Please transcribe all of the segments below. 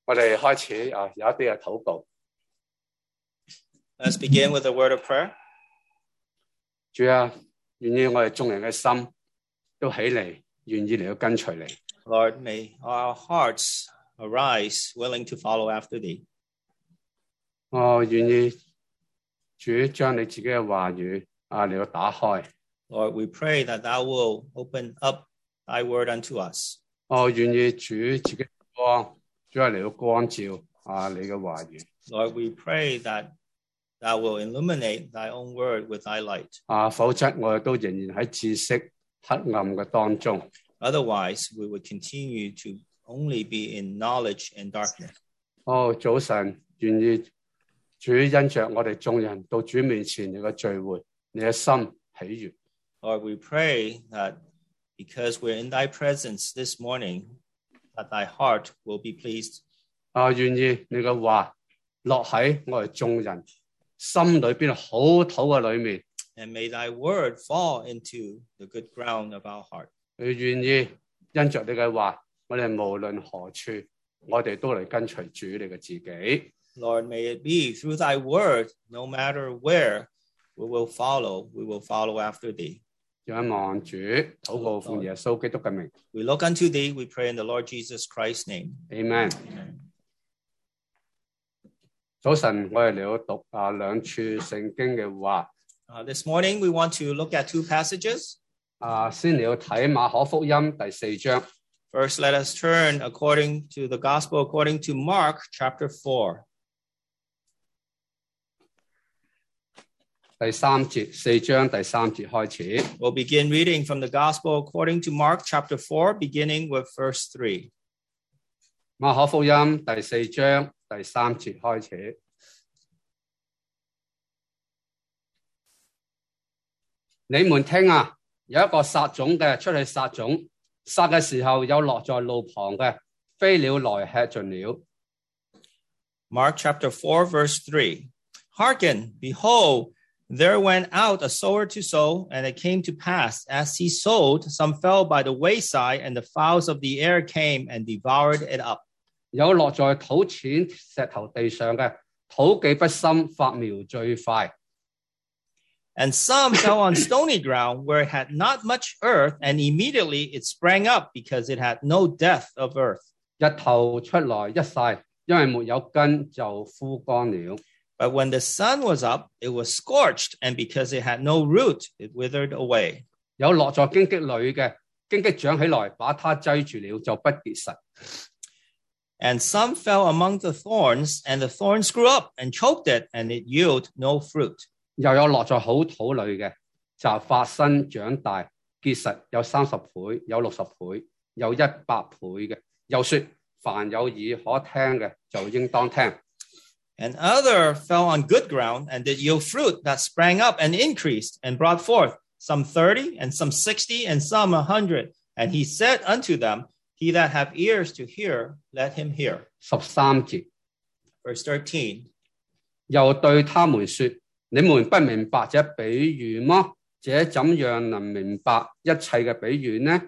我哋開始有一啲嘅禱告。 Let's begin with a word of prayer. 主啊，願意我哋眾人嘅心都起嚟，願意嚟到跟隨你。 Lord, may our hearts arise, willing to follow after thee. 我願意主將你自己嘅話語嚟到打開。 Lord, we pray that thou will open up thy word unto us. 我願意主自己光，主係嚟到光照你嘅話語。 Lord, we pray that thou will illuminate thy own word with thy light. 否則我哋都仍然喺知識黑暗嘅當中。 Otherwise, we would continue to only be in knowledge and darkness. 早晨，願意主因着我哋眾人到主面前你嘅聚會，你嘅心喜悅。 Lord, we pray that because we're in thy presence this morning, that thy heart will be pleased. 願意你嘅話落喺我哋眾人心裏邊好土嘅裏面。 And may thy word fall into the good ground of our heart. 你願意因着你嘅話，我哋無論何處，我哋都嚟跟隨主你嘅自己。 Lord, may it be through thy word, no matter where, we will follow after thee. 仰望主，禱告奉耶穌基督嘅名。 We look unto thee, we pray in the Lord Jesus Christ's name. Amen. 早晨，我哋嚟到讀兩處聖經嘅話。 This morning, we want to look at two passages. 先嚟到睇馬可福音第4章。 First, let us turn according to the Gospel according to Mark chapter 4. 第3節，4章第3節開始。 We'll begin reading from the Gospel according to Mark chapter 4, beginning with verse 3. 馬可福音第4章第3節開始。你們聽啊，有一個撒種嘅出去撒種，撒嘅時候有落在路旁嘅，飛鳥來吃盡了。 Mark chapter 4, verse 3. Hearken, behold, there went out a sower to sow, and it came to pass, as he sowed, some fell by the wayside, and the fowls of the air came and devoured it up. 有落在土淺石頭地上嘅，土既不深，發苗最快。 And some fell on stony ground, where it had not much earth, and immediately it sprang up, because it had no depth of earth. 日頭出來一曬，因為沒有根就枯乾了。 But when the sun was up, it was scorched, and because it had no root, it withered away. 有落在荊棘裏嘅，荊棘長起來，把它擠住了，就不結實。 And some fell among the thorns, and the thorns grew up and choked it, and it yielded no fruit. 又有落在好土裏嘅，就發生長大，結實有30倍，有60倍，有100倍嘅。又說：凡有耳可聽嘅，就應當聽。 And other fell on good ground, and did yield fruit that sprang up and increased, and brought forth some 30, and some 60, and some 100. And he said unto them, He that hath ears to hear, let him hear. 13節 Verse 13. 又對他們說：你們不明白這比喻麼？這怎樣能明白一切嘅比喻呢？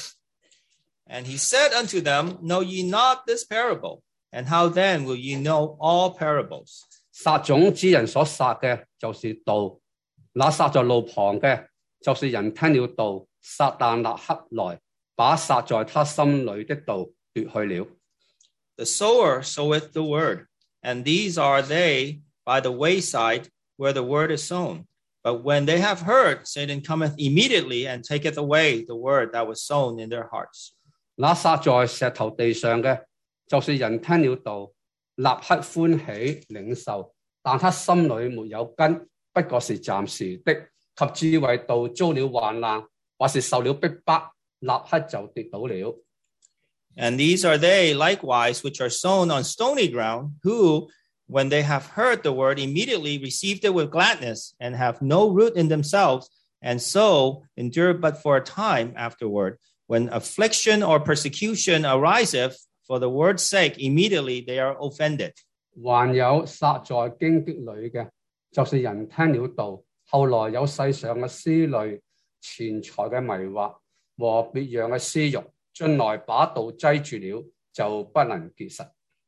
And he said unto them, Know ye not this parable? And how then will ye know all parables? 撒種之人所撒嘅就是道，那撒在路旁嘅就是人聽了道，撒但立刻來，把撒在他心裏的道奪去了。 The sower soweth the word, and these are they by the wayside where the word is sown. But when they have heard, Satan cometh immediately and taketh away the word that was sown in their hearts. 那撒在石頭地上嘅就是人聽了道，立刻歡喜領受，但他心裏沒有根，不過是暫時的，及至為道遭了患難，或是受了逼迫，立刻就跌倒了。 And these are they likewise which are sown on stony ground, who, when they have heard the word, immediately received it with gladness, and have no root in themselves, and so endure but for a time afterward. When affliction or persecution ariseth for the word's sake, immediately they are offended. 還有撒在荊棘裏嘅，就是人聽了道，後來有世上嘅思慮、錢財嘅迷惑和別樣嘅私慾，進來把道擠住了，就不能結實。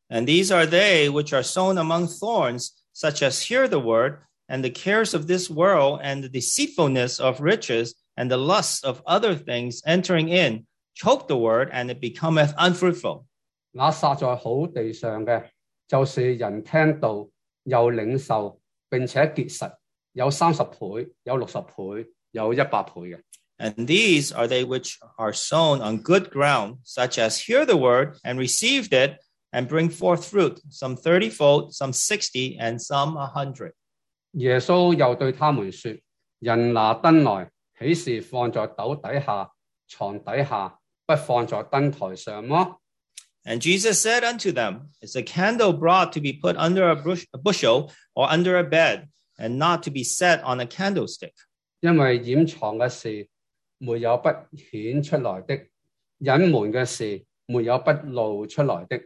And these are they which are sown among thorns, such as hear the word, and the cares of this world, and the deceitfulness of riches, and the lust of other things entering in, choke the word, and it becometh unfruitful. 那撒在好地上嘅，就是人聽道又領受，並且結實，有30倍，有60倍，有100倍嘅。 And these are they which are sown on good ground, such as hear the word, and received it, and bring forth fruit, some 30-fold, some 60, and some 100. 耶穌又對他們說：人拿燈來，豈是放在斗底下、床底下，不放在燈台上麼？ And Jesus said unto them, Is a candle brought to be put under a bushel or under a bed, and not to be set on a candlestick? 因為掩藏嘅事，沒有不顯出來的；隱瞞嘅事，沒有不露出來的。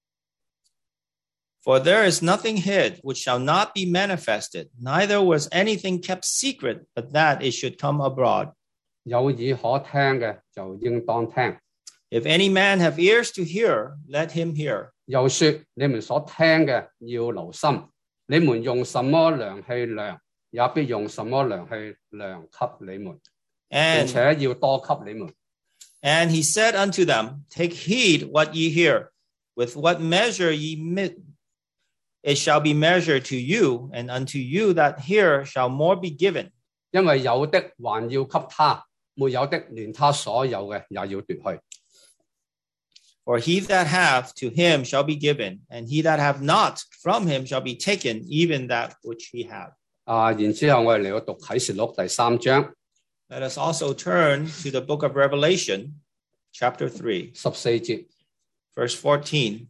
For there is nothing hid which shall not be manifested, neither was anything kept secret, but that it should come abroad. 有耳可聽嘅就應當聽。 If any man have ears to hear, let him hear. 又說：你們所聽嘅要留心，你們用什麼量器量，也必用什麼量器量給你們，並且要多給你們。 And he said unto them, Take heed what ye hear. With what measure it shall be measured to you, and unto you that hear shall more be given. 因為有的還要給他，沒有的連他所有嘅也要奪去。 For he that hath, to him shall be given, and he that hath not, from him shall be taken, even that which he hath. 然之後我哋嚟到讀啟示錄第3章。 Let us also turn to the book of Revelation, chapter 3, 14節， verse 14.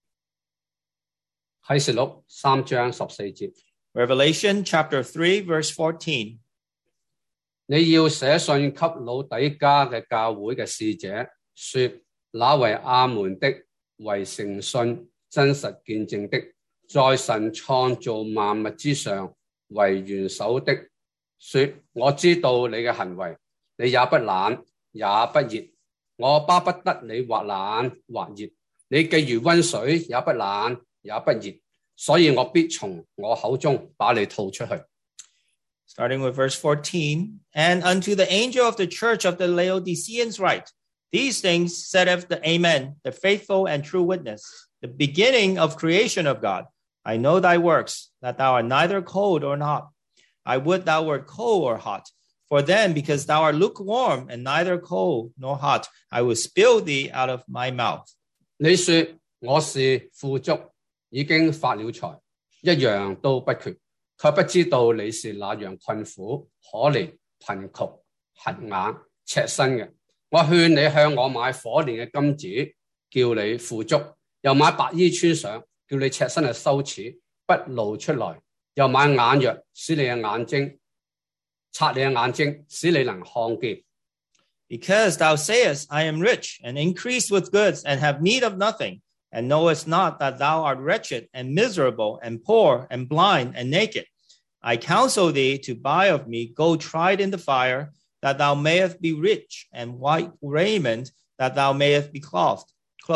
啟示錄3章14節。 Revelation, chapter 3, verse 14. 你要寫信給老底嘉嘅教會嘅使者，說：那為阿門的，為誠信真實見證的，在神創造萬物之上為元首的，說：我知道你嘅行為，你也不冷也不熱，我巴不得你或冷或熱，你既如溫水，也不冷也不熱，所以我必從我口中把你吐出去。 Starting with verse 14. And unto the angel of the church of the Laodiceans write, These things saith the Amen, the faithful and true witness, the beginning of creation of God. I know thy works, that thou art neither cold or hot. I would thou wert cold or hot. For then, because thou art lukewarm and neither cold nor hot, I will spill thee out of my mouth. 你說我是富足，已經發了財，一樣都不缺，卻不知道你是那樣困苦、可憐、貧窮、瞎眼、赤身嘅。我勸你向我買火煉嘅金子，叫你富足；又買白衣穿上，叫你赤身嘅羞恥不露出來；又買眼藥，使你嘅眼睛擦你嘅眼睛，使你能看見。 Because thou sayest, I am rich, and increased with goods, and have need of nothing, and knowest not that thou art wretched, and miserable, and poor, and blind, and naked. I counsel thee to buy of me gold tried in the fire, that thou mayest be rich, and white raiment, that thou mayest be clothed,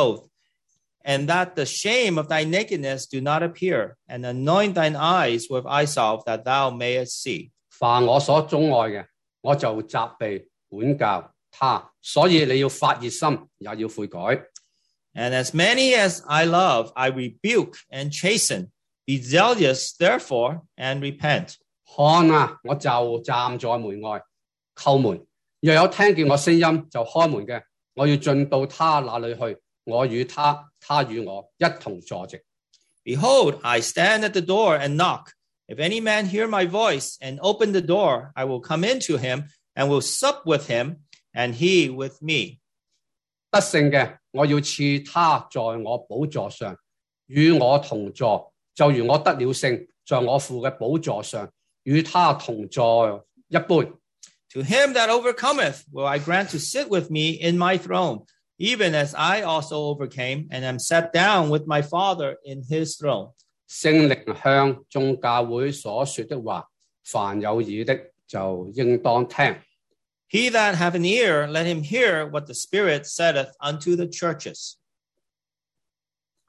and that the shame of thy nakedness do not appear, and anoint thine eyes with eye salve, that thou mayest see. 凡我所鍾愛嘅，我就責備管教他，所以你要發熱心，也要悔改。 And as many as I love, I rebuke and chasten. Be zealous, therefore, and repent. 看啊，我就站在門外叩門，若有聽見我聲音就開門嘅，我要進到他那裏去，我與他，他與我一同坐席。 Behold, I stand at the door and knock. If any man hear my voice and open the door, I will come into him and will sup with him, and he with me. 得勝嘅，我要賜他在我寶座上，與我同坐，就如我得了勝，在我父嘅寶座上，與他同坐一般。 To him that overcometh will I grant to sit with me in my throne, even as I also overcame and am sat down with my Father in his throne. 聖靈向眾教會所說的話，凡有耳的就應當聽。 He that hath an ear, let him hear what the Spirit saith unto the churches.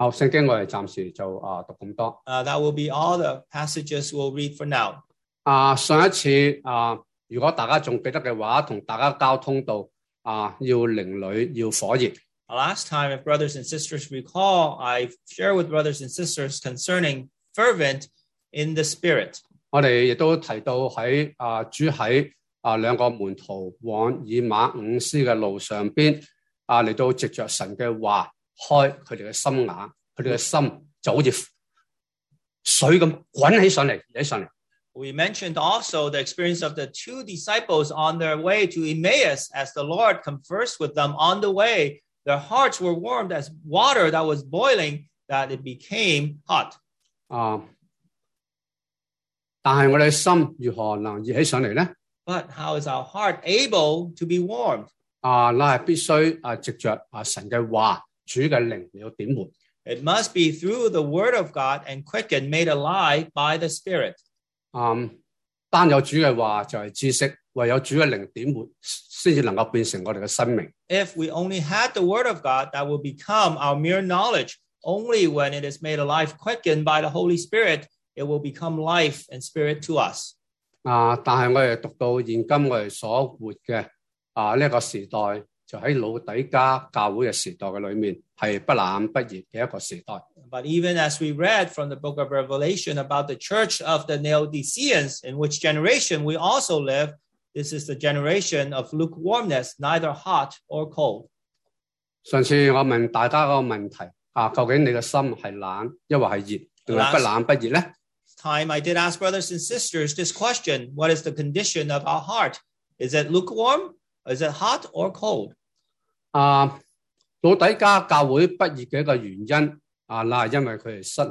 好，聖經我哋暫時就讀咁多。 That will be all the passages we'll read for now. 上一次如果大家仲記得嘅話，同大家交通到要靈裡要火熱。 Last time, if brothers and sisters recall, I shared with brothers and sisters concerning fervent in the spirit. 我哋亦都提到喺主喺兩個門徒往以馬忤斯嘅路上邊嚟到藉着神嘅話開佢哋嘅心眼，佢哋嘅心就好似水咁滾起上嚟。 We mentioned also the experience of the two disciples on their way to Emmaus as the Lord conversed with them on the way. Their hearts were warmed as water that was boiling, that it became hot. 但係我哋嘅心如何能熱起上嚟呢？ But how is our heart able to be warmed? 那係必須藉着神嘅話，主嘅靈嚟到點活。 It must be through the word of God and quickened, made alive by the Spirit. 單有主嘅話就係知識，唯有主嘅靈點活，先至能夠變成我哋嘅生命。 If we only had the word of God, that will become our mere knowledge. Only when it is made alive, quickened by the Holy Spirit, it will become life and spirit to us. 但係我哋讀到現今我哋所活嘅呢個時代，就喺老底嘉教會嘅時代嘅裏面，係不冷不熱嘅一個時代。 But even as we read from the book of Revelation about the church of the Laodiceans, in which generation we also live, this is the generation of lukewarmness, neither hot or cold. 上次我問大家個問題究竟你嘅心係冷，抑或係熱，定係不冷不熱呢？ Time I did ask brothers and sisters this question: what is the condition of our heart? Is it lukewarm? Is it hot or cold? 老底嘉教會不熱嘅一個原因那係因為佢哋失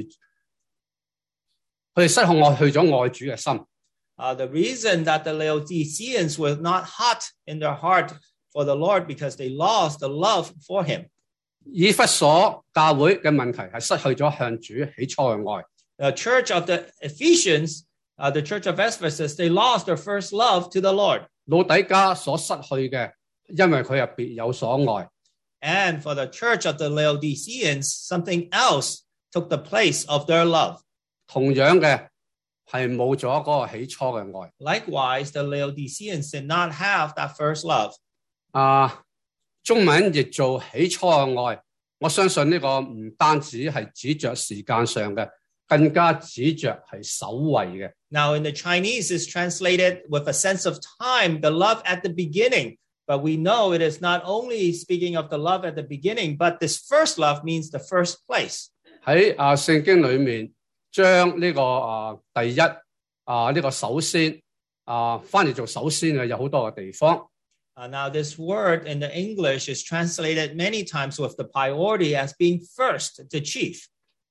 去咗愛主嘅心。 The reason that the Laodiceans were not hot in their heart for the Lord because they lost the love for Him. 以弗所教會嘅問題係失去咗向主起初嘅愛。 The church of the Ephesians, the church of Ephesus, they lost their first love to the Lord. 老底嘉所失去嘅，因為佢係別有所愛。 And for the church of the Laodiceans, something else took the place of their love. 同樣嘅係冇咗嗰個起初嘅愛。 Likewise, the Laodiceans did not have that first love. 中文譯做起初嘅愛，我相信呢個唔單止係指着時間上嘅，更加指着係首位嘅。 Now, in the Chinese, it's translated with a sense of time, the love at the beginning. But we know it is not only speaking of the love at the beginning, but this first love means the first place. 喺聖經裏面，將呢個第一呢個首先翻嚟做首先嘅有好多嘅地方。 Now, this word in the English is translated many times with the priority as being first, the chief.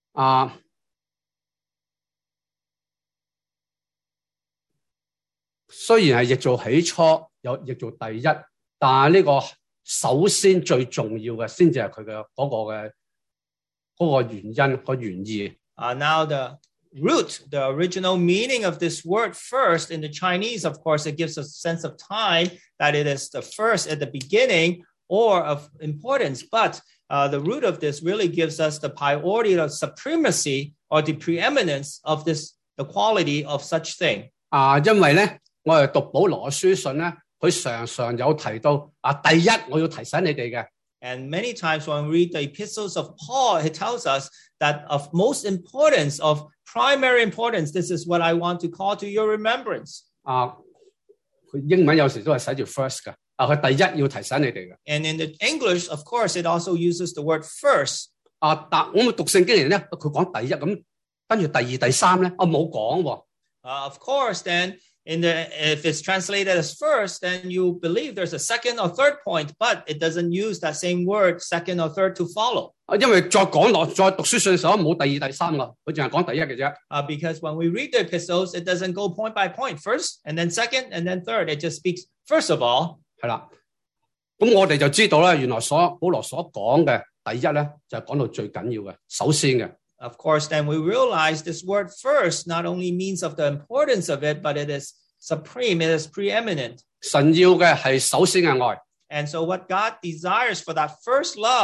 雖然係譯做起初，有譯做第一，但係呢個首先最重要嘅，先至係佢嘅嗰個原因個原意。 Now the root, the original meaning of this word first in the Chinese, of course, it gives a sense of time that it is the first at the beginning or of importance. But the root of this really gives us the priority of supremacy or the preeminence of this, the quality of such thing. 因為咧，我哋讀保羅書信咧，佢常常有提到第一我要提醒你哋嘅。 And many times when we read the epistles of Paul, he tells us that of most importance, of primary importance, this is what I want to call to your remembrance. 佢英文有時都係寫住 first 嘅，佢第一要提醒你哋嘅。 And in the English, of course, it also uses the word first. 但我哋讀聖經嚟咧，佢講第一咁，跟住第二、第三咧，冇講喎。 Of course, then, if it's translated as first, then you believe there's a second or third point, but it doesn't use that same word, second or third, to follow. 因為再講落，再讀書信嘅時候冇第二、第三㗎，佢淨係講第一嘅啫。 Because when we read the epistles, it doesn't go point by point, first, and then second, and then third. It just speaks first of all. 係啦，咁我哋就知道咧，原來保羅所講嘅第一咧，就係講到最緊要嘅，首先嘅。 Of course, then we realize this word first not only means of the importance of it, but it is supreme, it is preeminent. 神要嘅係首先嘅愛。 And so what God desires for that first love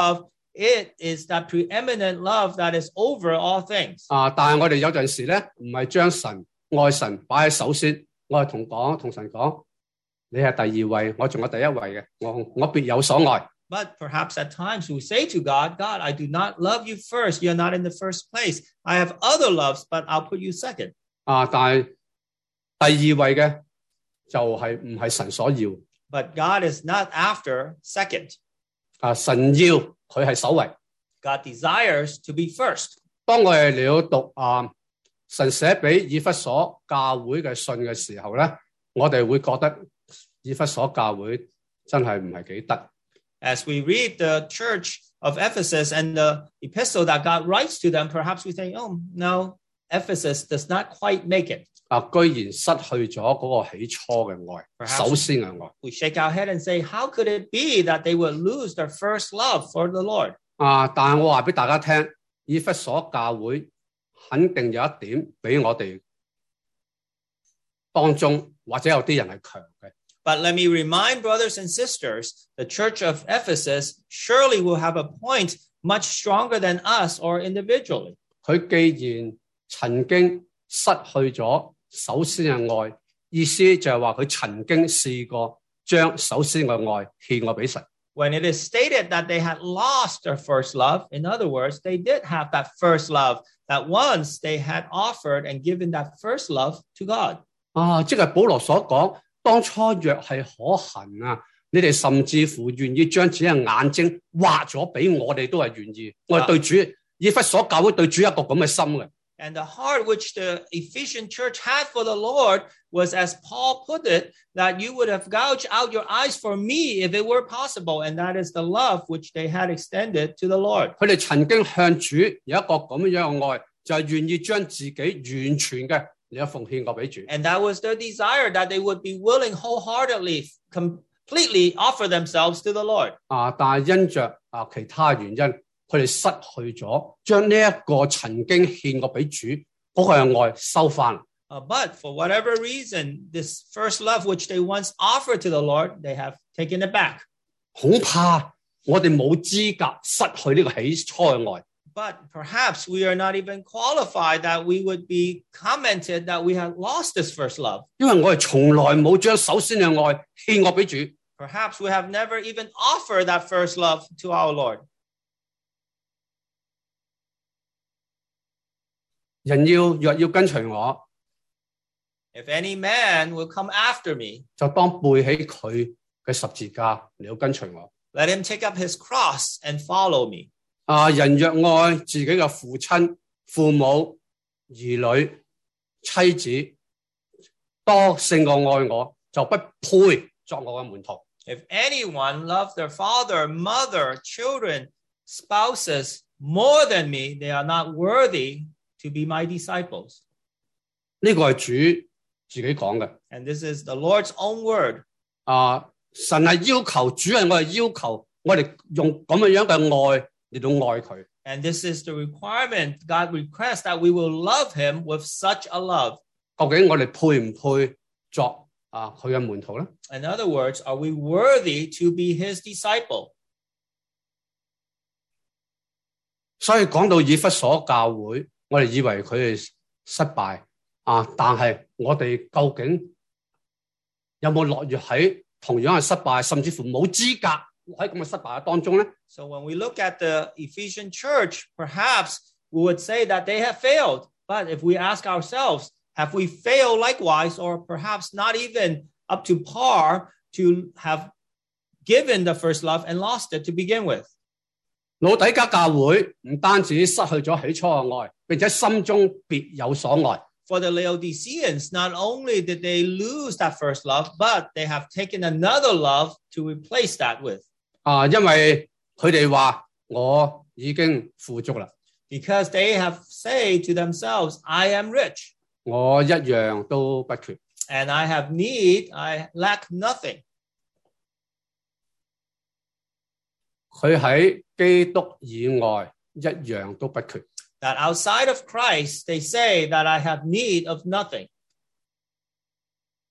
it is that preeminent love that is over all things. 但係我哋有陣時咧，唔係將愛神擺喺首先，我係同神講，你係第二位，我仲有第一位嘅，我別有所愛。 But perhaps at times we say to God, God, I do not love you first. You're not in the first place. I have other loves, but I'll put you second. 但係第二位嘅就係唔係神所要。 But God is not after second. 神要佢係首位。 God desires to be first. 當我哋嚟到讀神寫俾以弗所教會嘅信嘅時候咧，我哋會覺得以弗所教會真係唔係幾得。 As we read the church of Ephesus and the epistle that God writes to them, perhaps we think, oh, no, Ephesus does not quite make it. 居然失去咗嗰個起初嘅愛，首先嘅愛。 We shake our head and say, how could it be that they would lose their first love for the Lord? 但係我話俾大家聽，以弗所教會肯定有一點比我哋當中或者有啲人係強嘅。 But let me remind brothers and sisters, the church of Ephesus surely will have a point much stronger than us or individually. 佢既然曾經失去咗首先嘅愛，意思就係話佢曾經試過將首先嘅愛獻過俾神。 When it is stated that they had lost their first love, in other words, they did have that first love, that once they had offered and given that first love to God. 即係保羅所講，當初若係可行啊，你哋甚至乎願意將自己嘅眼睛畫咗俾我哋，都係願意。我哋對主，以弗所教會對主有一個咁嘅心嘅。 And the heart which the Ephesian church had for the Lord was, as Paul put it, that you would have gouged out your eyes for me if it were possible. And that is the love which they had extended to the Lord. 佢哋曾經向主有一個咁樣嘅愛，就係願意將自己完全嘅嚟奉獻過俾主。 And that was their desire, that they would be willing wholeheartedly, completely offer themselves to the Lord. 但係因着其他原因。佢哋失去咗，將呢一個曾經獻過俾主嗰個嘅愛收翻。 But for whatever reason, this first love which they once offered to the Lord, they have taken it back. 恐怕我哋冇資格失去呢個起初嘅愛。 But perhaps we are not even qualified that we would be commented that we have lost this first love. 因為我哋從來冇將首先嘅愛獻過俾主。 Perhaps we have never even offered that first love to our Lord. 人若要跟隨我， If any man will come after me, 就當背起佢嘅十字架嚟到跟隨我。 let him take up his cross and follow me. 人若愛自己嘅父親、父母、兒女、妻子，多勝過愛我，就不配作我嘅門徒。 If anyone loves their father, mother, children, spouses more than me, they are not worthy to be my disciples. 呢個係主自己講嘅。 And this is the Lord's own word. 神係要求，主係我哋要求，我哋用咁樣嘅愛嚟到愛佢。 And this is the requirement God requests, that we will love him with such a love. 究竟我哋配唔配作佢嘅門徒咧？ In other words, are we worthy to be his disciple? 所以講到以弗所教會，我哋以為佢哋失敗但係我哋究竟有冇落入喺同樣嘅失敗，甚至乎冇資格喺咁嘅失敗當中咧？ So when we look at the Ephesian church, perhaps we would say that they have failed. But if we ask ourselves, have we failed likewise, or perhaps not even up to par to have given the first love and lost it to begin with? 老底嘉教會唔單止失去咗起初嘅愛，並且心中別有所愛。 For the Laodiceans, not only did they lose that first love, but they have taken another love to replace that with. 因為佢哋話我已經富足啦。 Because they have said to themselves, I am rich. 我一樣都不缺。 And I have need, I lack nothing. 佢喺基督以外一樣都不缺。 That outside of Christ, they say that I have need of nothing.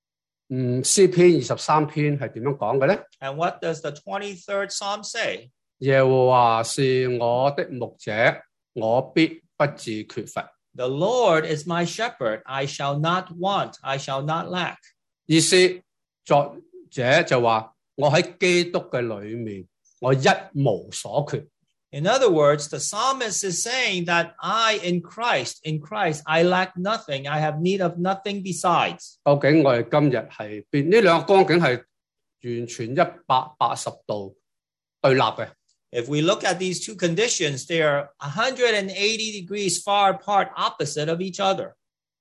詩篇23篇係點樣講嘅咧？ And what does the 23rd Psalm say? 耶和華是我的牧者，我必不致缺乏。 The Lord is my shepherd. I shall not want. I shall not lack. 意思作者就話我喺基督嘅裏面，我一無所缺。 In other words, the psalmist is saying that in Christ, I lack nothing. I have need of nothing besides. 究竟我哋今日係邊？呢兩個光景係完全180度對立嘅。 If we look at these two conditions, they are 180 degrees far apart, opposite of each other.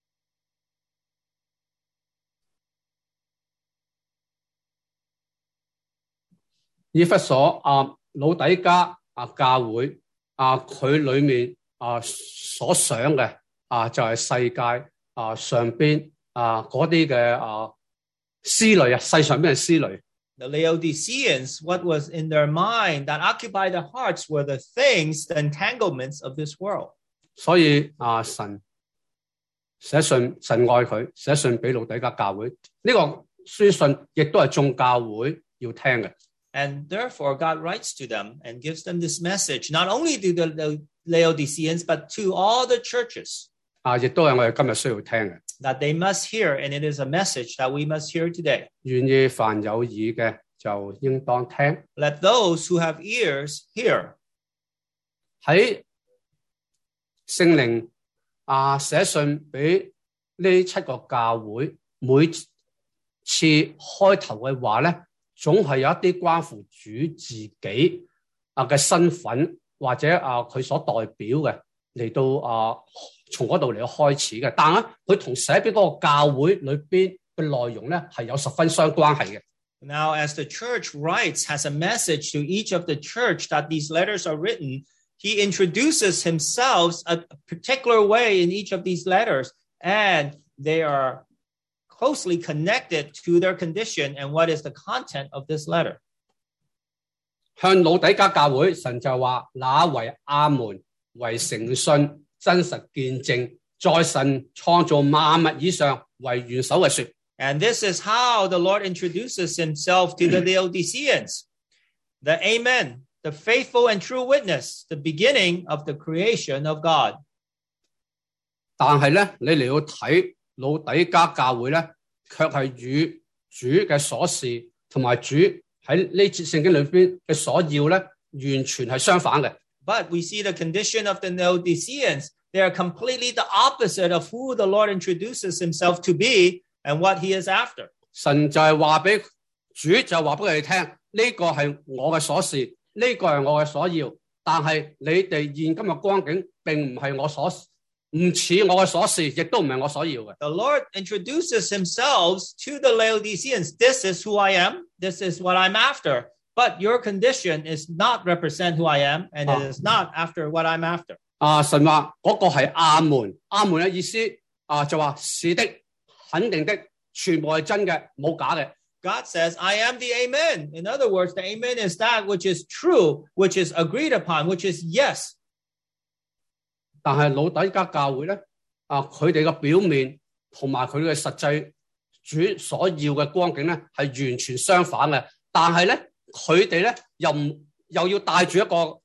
以弗所老底嘉教會佢裏面所想嘅就係世界上邊嗰啲嘅思慮世上邊嘅思慮。 The Laodiceans, what was in their mind that occupied their hearts were the things, the entanglements of this world. 所以神寫信，神愛佢，寫信俾老底嘉教會。呢個書信亦都係眾教會要聽嘅。 And therefore, God writes to them and gives them this message, not only to the Laodiceans, but to all the churches. 亦都係我哋今日需要聽嘅。 That they must hear, and it is a message that we must hear today. 願意凡有耳嘅就應當聽。 Let those who have ears hear. 喺聖靈寫信俾呢7個教會，每次開頭嘅話咧，總係有一啲關乎主自己嘅身份或者佢所代表嘅嚟到從嗰度嚟開始嘅。但係佢同寫俾嗰個教會裏邊嘅內容咧係有十分相關係嘅。 Now, as the church writes, has a message to each of the church that these letters are written, he introduces himself a particular way in each of these letters, and they are closely connected to their condition and what is the content of this letter. 向老底嘉教會，神就話：那為阿門，為誠信、真實見證，在神創造萬物以上為元首嘅說。 And this is how the Lord introduces himself to the Laodiceans. The Amen, the faithful and true witness, the beginning of the creation of God. 但係咧，你嚟到睇老底嘉教會咧，卻係與主嘅所示同埋主喺呢節聖經裏邊嘅所要咧，完全係相反嘅。 But we see the condition of the Laodiceans. They are completely the opposite of who the Lord introduces himself to be and what he is after. 神就係話俾主就話俾佢哋聽，呢個係我嘅所示，呢個係我嘅所要。但係你哋現今嘅光景並唔係我所，唔似我嘅所示，亦都唔係我所要嘅。 The Lord introduces himself to the Laodiceans. This is who I am. This is what I'm after. But your condition is not represent who I am, and it is not after what I'm after. 神話嗰個係阿門，阿門嘅意思就話是的、肯定的，全部係真嘅，冇假嘅。 God says, I am the Amen. In other words, the Amen is that which is true, which is agreed upon, which is yes. 但係老底嘉教會咧，佢哋嘅表面同埋佢嘅實際主所要嘅光景咧，係完全相反嘅。但係咧，佢哋咧又要帶住一個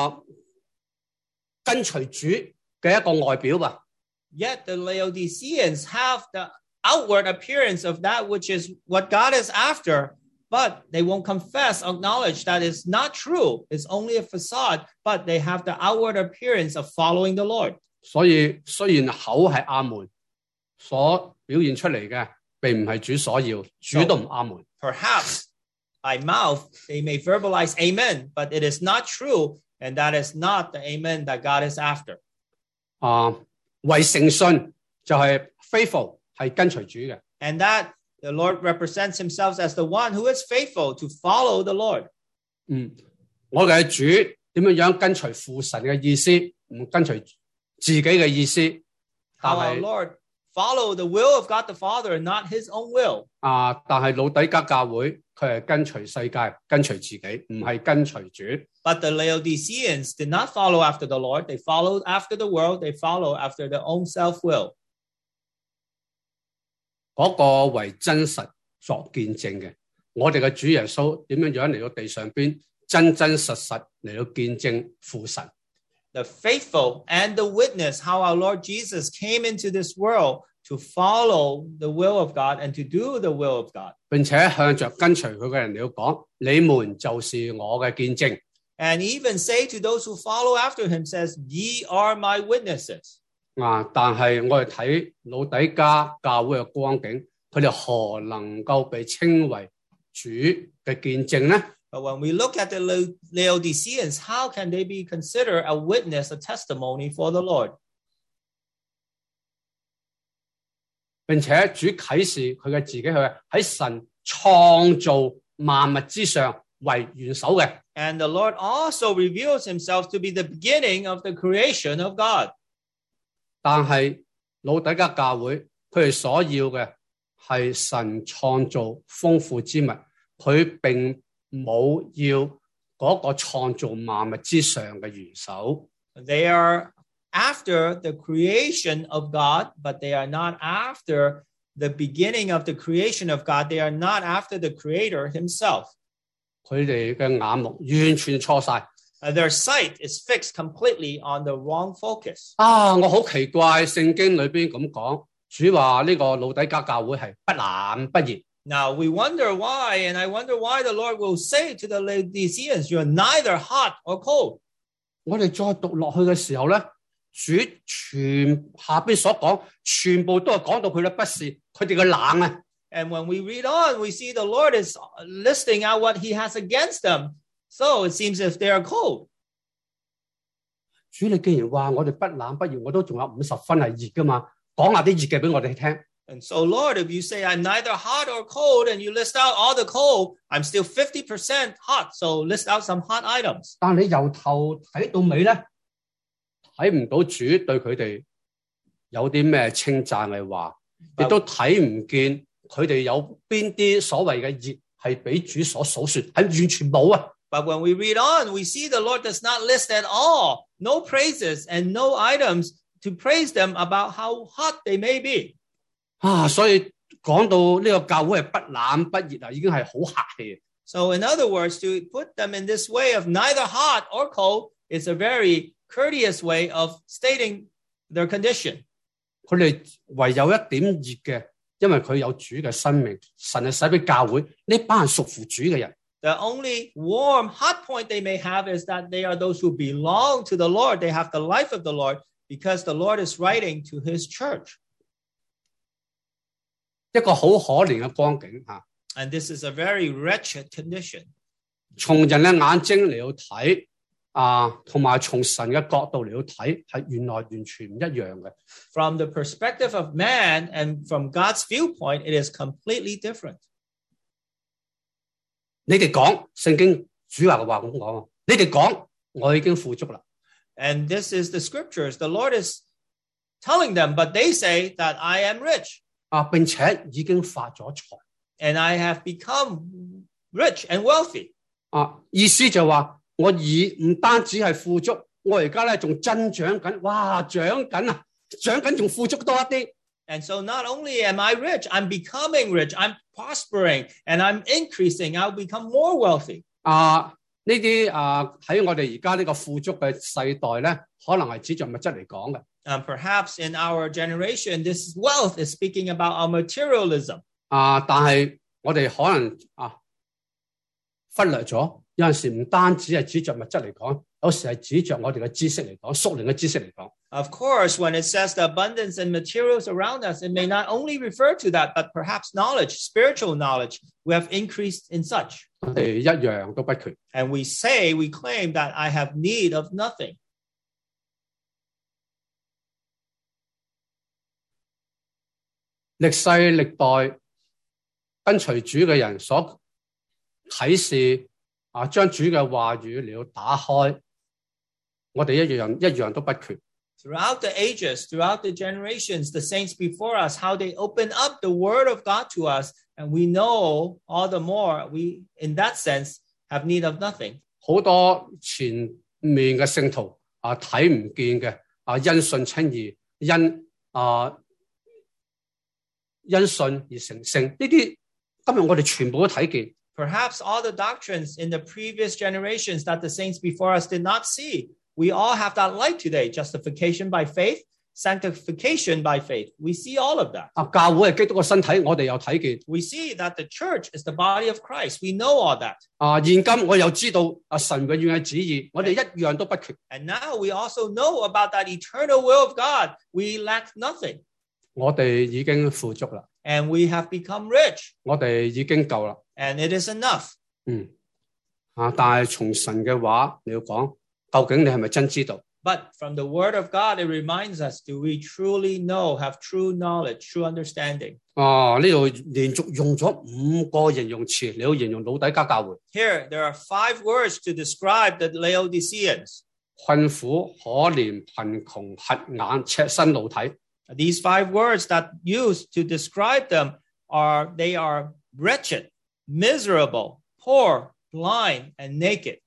跟隨主嘅一個外表吧。 Yet the Laodiceans have the outward appearance of that which is what God is after, but they won't confess, acknowledge that it's not true. It's only a facade, but they have the outward appearance of following the Lord. 所以雖然口係阿門，所表現出嚟嘅並唔係主所要，主都唔阿門。 Perhaps by mouth they may verbalize amen, but it is not true, and that is not the amen that God is after. 為誠信就係 faithful 係跟隨主嘅。 And that the Lord represents himself as the one who is faithful to follow the Lord. 我哋嘅主點樣跟隨父神嘅意思，唔跟隨自己嘅意思。 How our Lord follow the will of God the Father and not his own will. 但係老底嘉教會佢係跟隨世界，跟隨自己，唔係跟隨主。 But the Laodiceans did not follow after the Lord. They followed after the world. They follow after their own self-will. 嗰個為真實作見證嘅，我哋嘅主耶穌點樣嚟到地上邊真真實實嚟到見證父神。 The faithful and the witness how our Lord Jesus came into this world to follow the will of God and to do the will of God. 並且向着跟隨佢嘅人嚟到講，你們就是我嘅見證。 And even say to those who follow after him says, ye are my witnesses. 但係我哋睇老底嘉教會嘅光景，佢哋何能夠被稱為主嘅見證呢？ But when we look at the Laodiceans, how can they be considered a witness, a testimony for the Lord? 並且主啟示佢嘅自己係喺神創造萬物之上為元首嘅。 And the Lord also reveals himself to be the beginning of the creation of God. 但係老底嘉教會佢哋所要嘅係神創造豐富之物，佢並冇要嗰個創造萬物之上嘅元首。 They are after the creation of God, but they are not after the beginning of the creation of God. They are not after the Creator himself. 佢哋嘅眼目完全錯晒。 Their sight is fixed completely on the wrong focus. 我好奇怪，聖經裏邊咁講，主話呢個老底嘉教會係不冷不熱。 Now we wonder why, and I wonder why the Lord will say to the Laodiceans, you're neither hot or cold. 我哋再讀落去嘅時候咧，主全下邊所講，全部都係講到佢哋不是，佢哋嘅冷啊。 And when we read on, we see the Lord is listing out what he has against them. So it seems if they are cold. 主你既然話我哋不冷不熱，我都仲有50分係熱噶嘛，講下啲熱嘅俾我哋聽。 And so, Lord, if you say I'm neither hot or cold, and you list out all the cold, I'm still 50% hot. So list out some hot items. 但你由頭睇到尾咧，睇唔到主對佢哋有啲咩稱讚嘅話，亦都睇唔見佢哋有邊啲所謂嘅熱係俾主所數說，係完全冇啊。 But when we read on, we see the Lord does not list at all, no praises and no items to praise them about how hot they may be. 所以講到呢個教會係不冷不熱啊，已經係好客氣。 So in other words, to put them in this way of neither hot or cold is a very courteous way of stating their condition. 佢哋唯有一點熱嘅，因為佢有主嘅生命，神係使俾教會呢班人屬乎主嘅人。 The only warm, hot point they may have is that they are those who belong to the Lord. They have the life of the Lord because the Lord is writing to his church. 一個好可憐嘅光景吓。 And this is a very wretched condition. 從人嘅眼睛嚟到睇同埋從神嘅角度嚟到睇，係原來完全唔一樣嘅。 From the perspective of man and from God's viewpoint, it is completely different. 你哋講聖經主話嘅話咁講，你哋講我已經富足啦。 And this is the scriptures. The Lord is telling them, but they say that I am rich. 並且已經發咗財。 And I have become rich and wealthy. 意思就話我唔單止係富足，我而家咧仲增長緊，哇，長緊仲富足多一啲。 And so not only am I rich, I'm becoming rich, I'm prospering, and I'm increasing. I'll become more wealthy. 呢啲喺我哋而家呢個富足嘅世代咧，可能係指著物質嚟講嘅。 Perhaps in our generation, this wealth is speaking about our materialism. 但係我哋可能忽略咗，有陣時唔單止係指著物質嚟講，有時係指著我哋嘅知識嚟講，屬靈嘅知識嚟講。 Of course, when it says the abundance and materials around us, it may not only refer to that, but perhaps knowledge, spiritual knowledge, we have increased in such. 我哋一樣都不缺。 And we claim that I have need of nothing. 歷世歷代跟隨主嘅人所啟示將主嘅話語嚟到打開，我哋一樣都不缺。 Throughout the ages, throughout the generations, the saints before us, how they open up the word of God to us, and we know all the more we, in that sense, have need of nothing. 好多前面嘅聖徒睇唔見嘅因信稱義，因信而成聖，呢啲今日我哋全部都睇見。 Perhaps all the doctrines in the previous generations that the saints before us did not see. We all have that light today. Justification by faith, sanctification by faith. We see all of that. 教會係基督嘅身體，我哋又睇見。 We see that the church is the body of Christ. We know all that. 現今我又知道神永遠嘅旨意，我哋一樣都不缺。 And now we also know about that eternal will of God. We lack nothing. 我哋已經富足啦， And we have become rich. 我哋已經夠啦。 And it is enough. 但係從神嘅話你要講，究竟你係咪真知道？ But from the word of God, it reminds us, do we truly know, have true knowledge, true understanding? 呢度連續用咗5個形容詞嚟到形容老底嘉教會。 Here, there are 5 words to describe the Laodiceans. 困苦、可憐、貧窮、瞎眼、赤身露體。 These 5 words that used to describe them they are wretched, miserable, poor, blind, and naked.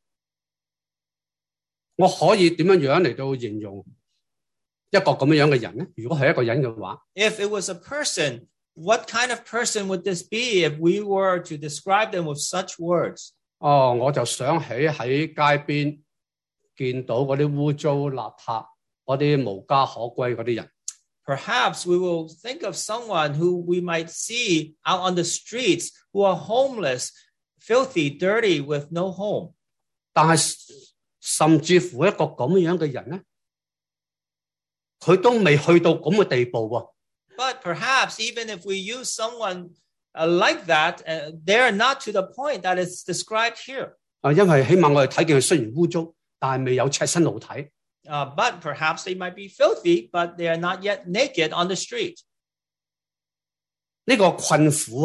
我可以點樣嚟到形容一個咁樣嘅人呢？如果係一個人嘅話， If it was a person, what kind of person would this be if we were to describe them with such words? 我就想起喺街邊見到嗰啲污糟邋遢、嗰啲無家可歸嗰啲人。 Perhaps we will think of someone who we might see out on the streets who are homeless, filthy, dirty, with no home. 但係甚至乎一個咁樣嘅人咧，佢都未去到咁嘅地步喎。 But perhaps even if we use someone like that, they're not to the point that it's described here. 因為起碼我哋睇見佢雖然污糟，但係未有赤身露體。 But perhaps they might be filthy, but they are not yet naked on the street. 呢個困苦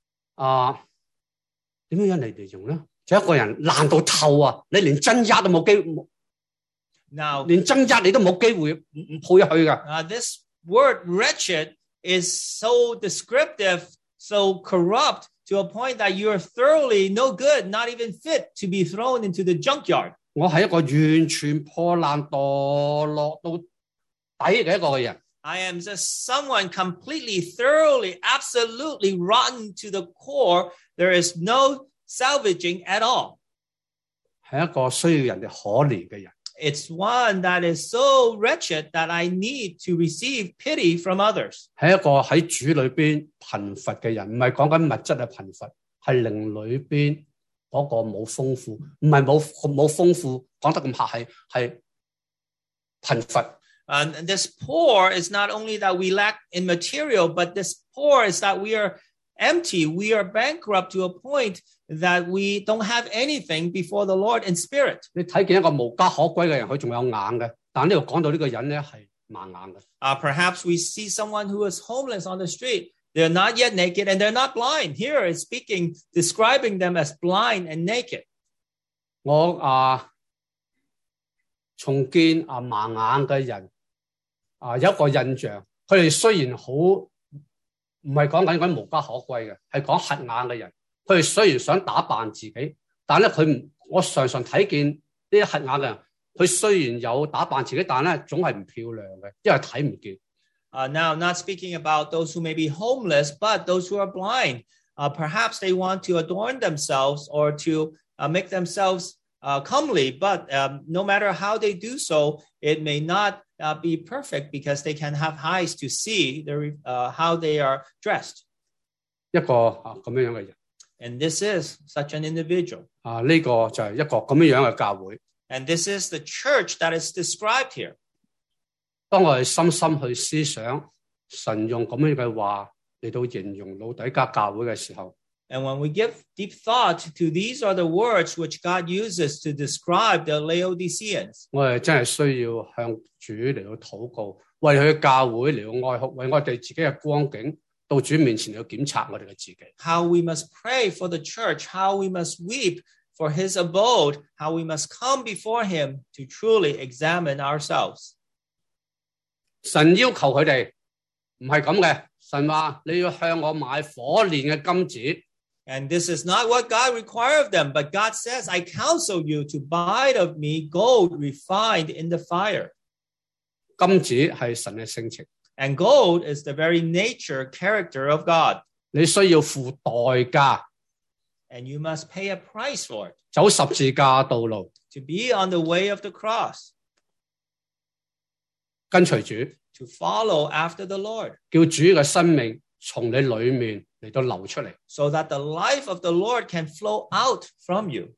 點樣嚟形容咧？就一個人爛到透啊！你連掙扎都冇機會， Now, 連掙扎你都冇機會唔抱入去噶。 this word wretched is so descriptive, so corrupt to a point that you are thoroughly no good, not even fit to be thrown into the junkyard. 我係一個完全破爛墮落到底嘅一個人。 I am just someone completely, thoroughly, absolutely rotten to the core. There is no salvaging at all. 係一個需要人哋可憐嘅人。 It's one that is so wretched that I need to receive pity from others. 係一個喺主裏邊貧乏嘅人，唔係講緊物質嘅貧乏，係靈裏邊嗰個冇豐富，唔係冇豐富，講得咁客氣，係貧乏。 And this poor is not only that we lack in material, but this poor is that we are empty. We are bankrupt to a point that we don't have anything before the Lord in spirit. 你睇見一個無家可歸嘅人，佢仲有硬嘅，但呢度講到呢個人咧係盲硬嘅。 Perhaps we see someone who is homeless on the street. They're not yet naked and they're not blind. Here it's describing them as blind and naked. 我重見盲硬嘅人有一個印象，佢哋雖然好唔係講緊嗰啲無家可歸嘅，係講瞎眼嘅人。佢哋雖然想打扮自己，但咧我常常睇見呢啲瞎眼嘅人，佢雖然有打扮自己，但咧總係唔漂亮嘅，因為睇唔見。 Now, not speaking about those who may be homeless, but those who are blind. Perhaps they want to adorn themselves or to make themselves comely, but no matter how they do so, it may not be perfect because they can have eyes to see how they are dressed. 一個咁樣嘅人。 And this is such an individual. 呢個就係一個咁樣嘅教會。 And this is the church that is described here. 當我哋深深去思想神用咁樣嘅話嚟到形容老底嘉教會嘅時候， And when we give deep thought to these are the words which God uses to describe the Laodiceans, 我哋真係需要向主嚟到禱告，為佢嘅教會嚟到哀哭，為我哋自己嘅光景到主面前嚟到檢查我哋嘅自己。 how we must pray for the church, how we must weep for his abode, how we must come before him to truly examine ourselves. 神要求佢哋唔係咁嘅，神話你要向我買火煉嘅金子。 And this is not what God requires of them, but God says, I counsel you to buy of me gold refined in the fire. 金子係神嘅性情， And gold is the very nature, character of God. 你需要付代價。 and you must pay a price for it. 走十字架道路， To be on the way of the cross, 跟隨主， to follow after the Lord, 叫主嘅生命從你裏面嚟到流出嚟。 so that the life of the Lord can flow out from you.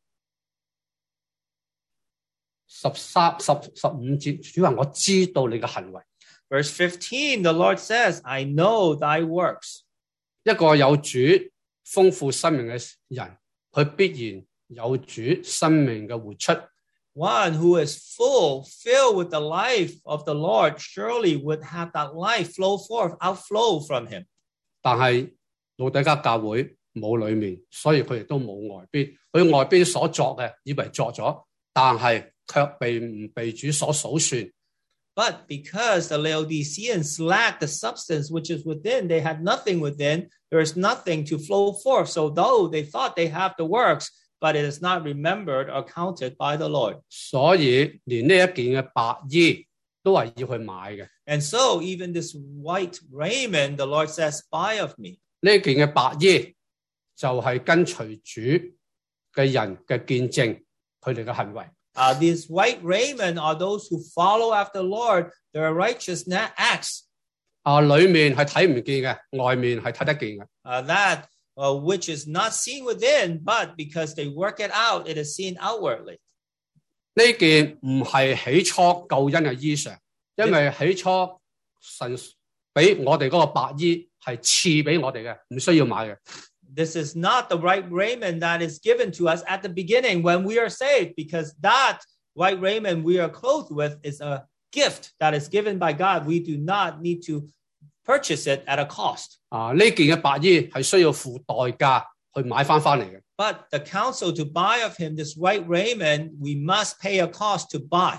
15節，主話我知道你嘅行為。 Verse 15, the Lord says, I know thy works. 一個有主豐富生命嘅人，佢必然有主生命嘅活出。 One who is filled with the life of the Lord, surely would have that life flow forth, outflow from him. 但係老底嘉教會冇裏面，所以佢亦都冇外邊。佢外邊所作嘅，以為作咗，但係卻唔被主所數算。 But because the Laodiceans lacked the substance which is within, they had nothing within, there is nothing to flow forth. So though they thought they have the works, but it is not remembered or counted by the Lord. 所以連呢一件嘅白衣都係要去買嘅。 And so even this white raiment, the Lord says, buy of me. 呢件嘅白衣就係跟隨主嘅人嘅見證，佢哋嘅行為。 These white raiment are those who follow after the Lord, their righteous acts. 裏面係睇唔見嘅，外面係睇得見嘅。 That which is not seen within, but because they work it out, it is seen outwardly. 呢件唔係起初救恩嘅衣裳，因為起初神俾我哋嗰個白衣係賜俾我哋嘅，唔需要買嘅。 This is not the white raiment that is given to us at the beginning when we are saved, because that white raiment we are clothed with is a gift that is given by God. We do not need to purchase it at a cost. 呢件嘅白衣係需要付代價去買翻嚟嘅。 But the counsel to buy of him this white raiment, we must pay a cost to buy.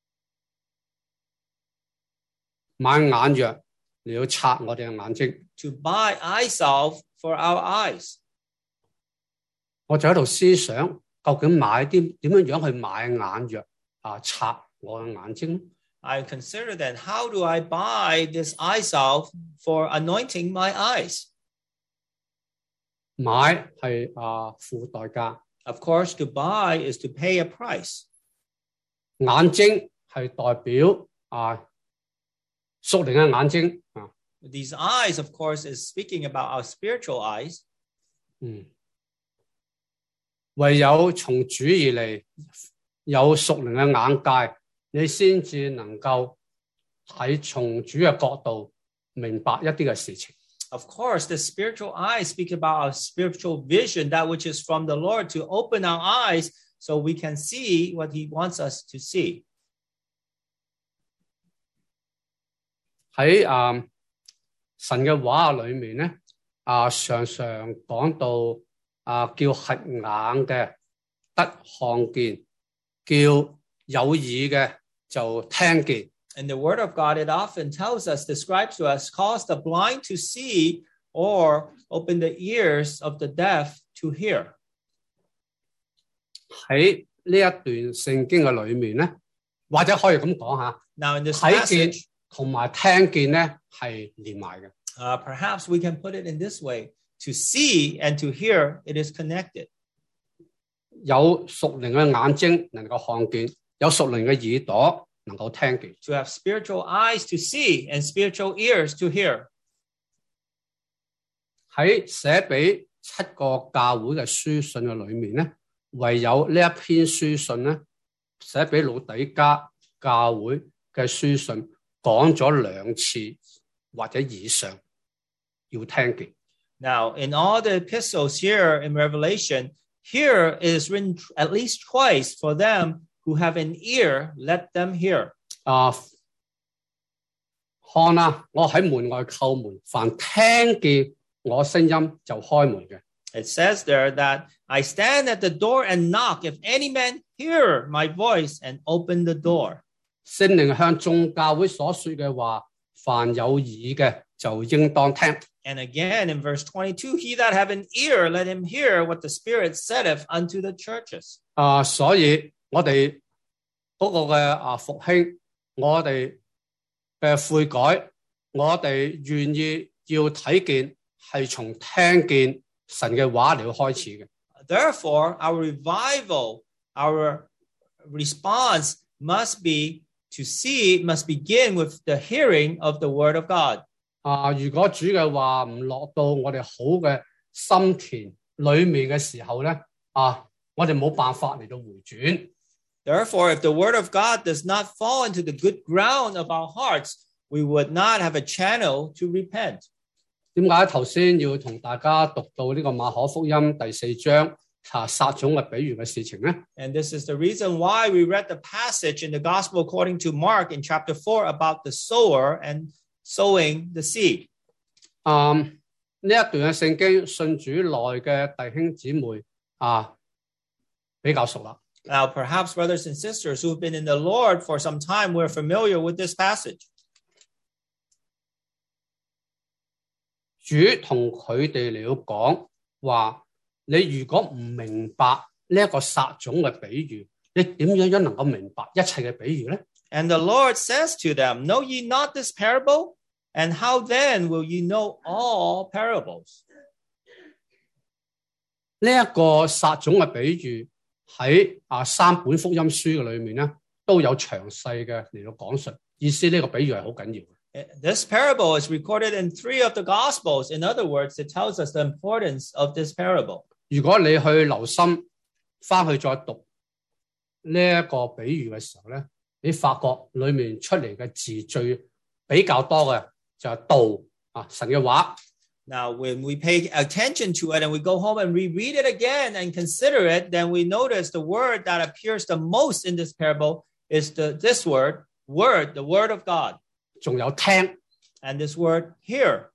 買眼藥，你要擦我哋嘅眼睛。 To buy eye salve for our eyes. 我就喺度思想，究竟買啲點樣去買眼藥擦我嘅眼睛？ I consider then, how do I buy this eye salve for anointing my eyes? 買係付代價， Of course, to buy is to pay a price. 眼睛係代表屬靈嘅眼睛。 These eyes, of course, is speaking about our spiritual eyes. 唯有從主而嚟，有屬靈嘅眼界，你先至能夠喺從主嘅角度明白一啲嘅事情。 Of course, the spiritual eyes speak about our spiritual vision, that which is from the Lord, to open our eyes so we can see what he wants us to see. 喺神嘅話裏面咧，常常講到叫瞎眼嘅得看見，叫有耳嘅就聽見。 In the word of God, it often tells us, describes to us, cause the blind to see or open the ears of the deaf to hear. 喺呢一段聖經嘅裏面咧，或者可以咁講下， Now, in this 睇見 passage, 同埋聽見咧係連埋嘅。 perhaps we can put it in this way. To see and to hear, it is connected. 有屬靈嘅眼睛能夠看見，有屬靈嘅耳朵能夠聽見。 To have spiritual eyes to see and spiritual ears to hear. 喺寫俾7個教會嘅書信嘅裏面咧，唯有呢一篇書信咧，寫俾老底嘉教會嘅書信講咗2次或者以上要聽見。 Now, in all the epistles here in Revelation, here it is written at least twice for them who have an ear, let them hear. 看啊，我喺門外叩門，凡聽見我聲音就開門嘅。 It says there that I stand at the door and knock. If any man hear my voice and open the door. 聖靈向眾教會所說嘅話，凡有耳嘅就應當聽。 And again, in verse 22, he that have an ear, let him hear what the Spirit saith unto the churches. 所以我哋嗰個嘅復興，我哋嘅悔改，我哋願意要睇見，係從聽見神嘅話嚟開始嘅。 Therefore, our revival, our response must begin with the hearing of the word of God. 如果主嘅話唔落到我哋好嘅心田裏面嘅時候咧，我哋冇辦法嚟到回轉。 Therefore, if the word of God does not fall into the good ground of our hearts, we would not have a channel to repent. 點解頭先要同大家讀到呢個馬可福音第4章撒種嘅比喻嘅事情咧？ And this is the reason why we read the passage in the Gospel according to Mark in chapter 4 about the sower and sowing the seed. 呢一段嘅聖經，信主內嘅弟兄姊妹比較熟啦。 Now, perhaps brothers and sisters who have been in the Lord for some time, we're familiar with this passage. 主同佢哋嚟講話，你如果唔明白呢一個撒種嘅比喻，你點樣能夠明白一切嘅比喻咧？ And the Lord says to them, Know ye not this parable? And how then will ye know all parables? 呢一個撒種嘅比喻喺3本福音書嘅裏面咧，都有詳細嘅嚟到講述。意思呢個比喻係好緊要。 This parable is recorded in 3 of the Gospels. In other words, it tells us the importance of this parable. 如果你去留心翻去再讀呢一個比喻嘅時候咧，你發覺裏面出嚟嘅字最比較多嘅就係道神嘅話。 Now, when we pay attention to it and we go home and reread it again and consider it, then we notice the word that appears the most in this parable is this word, the word of God. 仲有聽 and this word hear.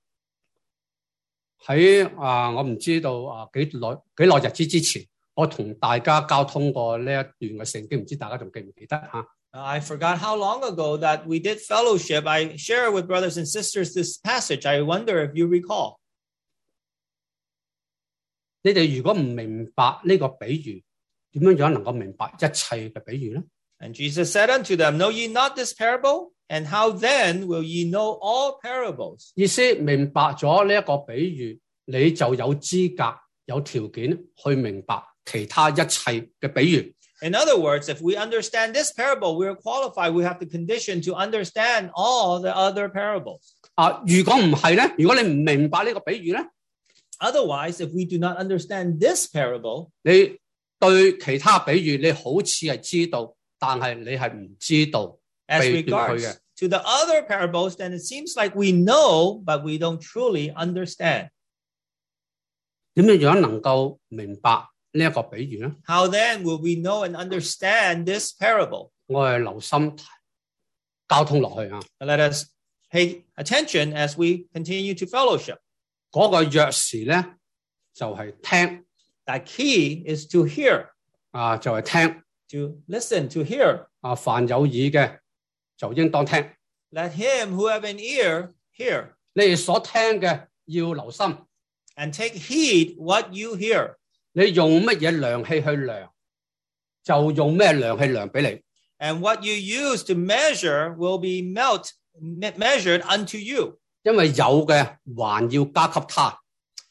喺我唔知道幾耐日子之前，我同大家交通過呢一段嘅聖經，唔知大家仲記唔記得吓？ I forgot how long ago that we did fellowship. I share with brothers and sisters this passage. I wonder if you recall. 你哋如果唔明白呢個比喻，點樣能夠明白一切嘅比喻呢？ And Jesus said unto them, Know ye not this parable? And how then will ye know all parables? 意思明白咗呢一個比喻，你就有資格、有條件去明白其他一切嘅比喻。 In other words, if we understand this parable, we are qualified. We have the condition to understand all the other parables. 如果唔係咧，如果你唔明白呢個比喻咧， Otherwise, if we do not understand this parable, 你對其他比喻你好似係知道，但係你係唔知道。 as regards to the other parables, then it seems like we know, but we don't truly understand. 點樣能夠明白呢一個比喻呢？ How then will we know and understand this parable? 我係留心交通落去啊。 Let us pay attention as we continue to fellowship. 嗰個鑰匙咧就係聽。 That key is to hear. 就係聽。 To listen, to hear. 凡有耳嘅就應當聽。 Let him who have an ear hear. 你哋所聽嘅要留心。 And take heed what you hear. 你用乜嘢量器去量，就用咩量器量俾你。 And what you use to measure will be measured unto you. 因為有嘅還要加給他。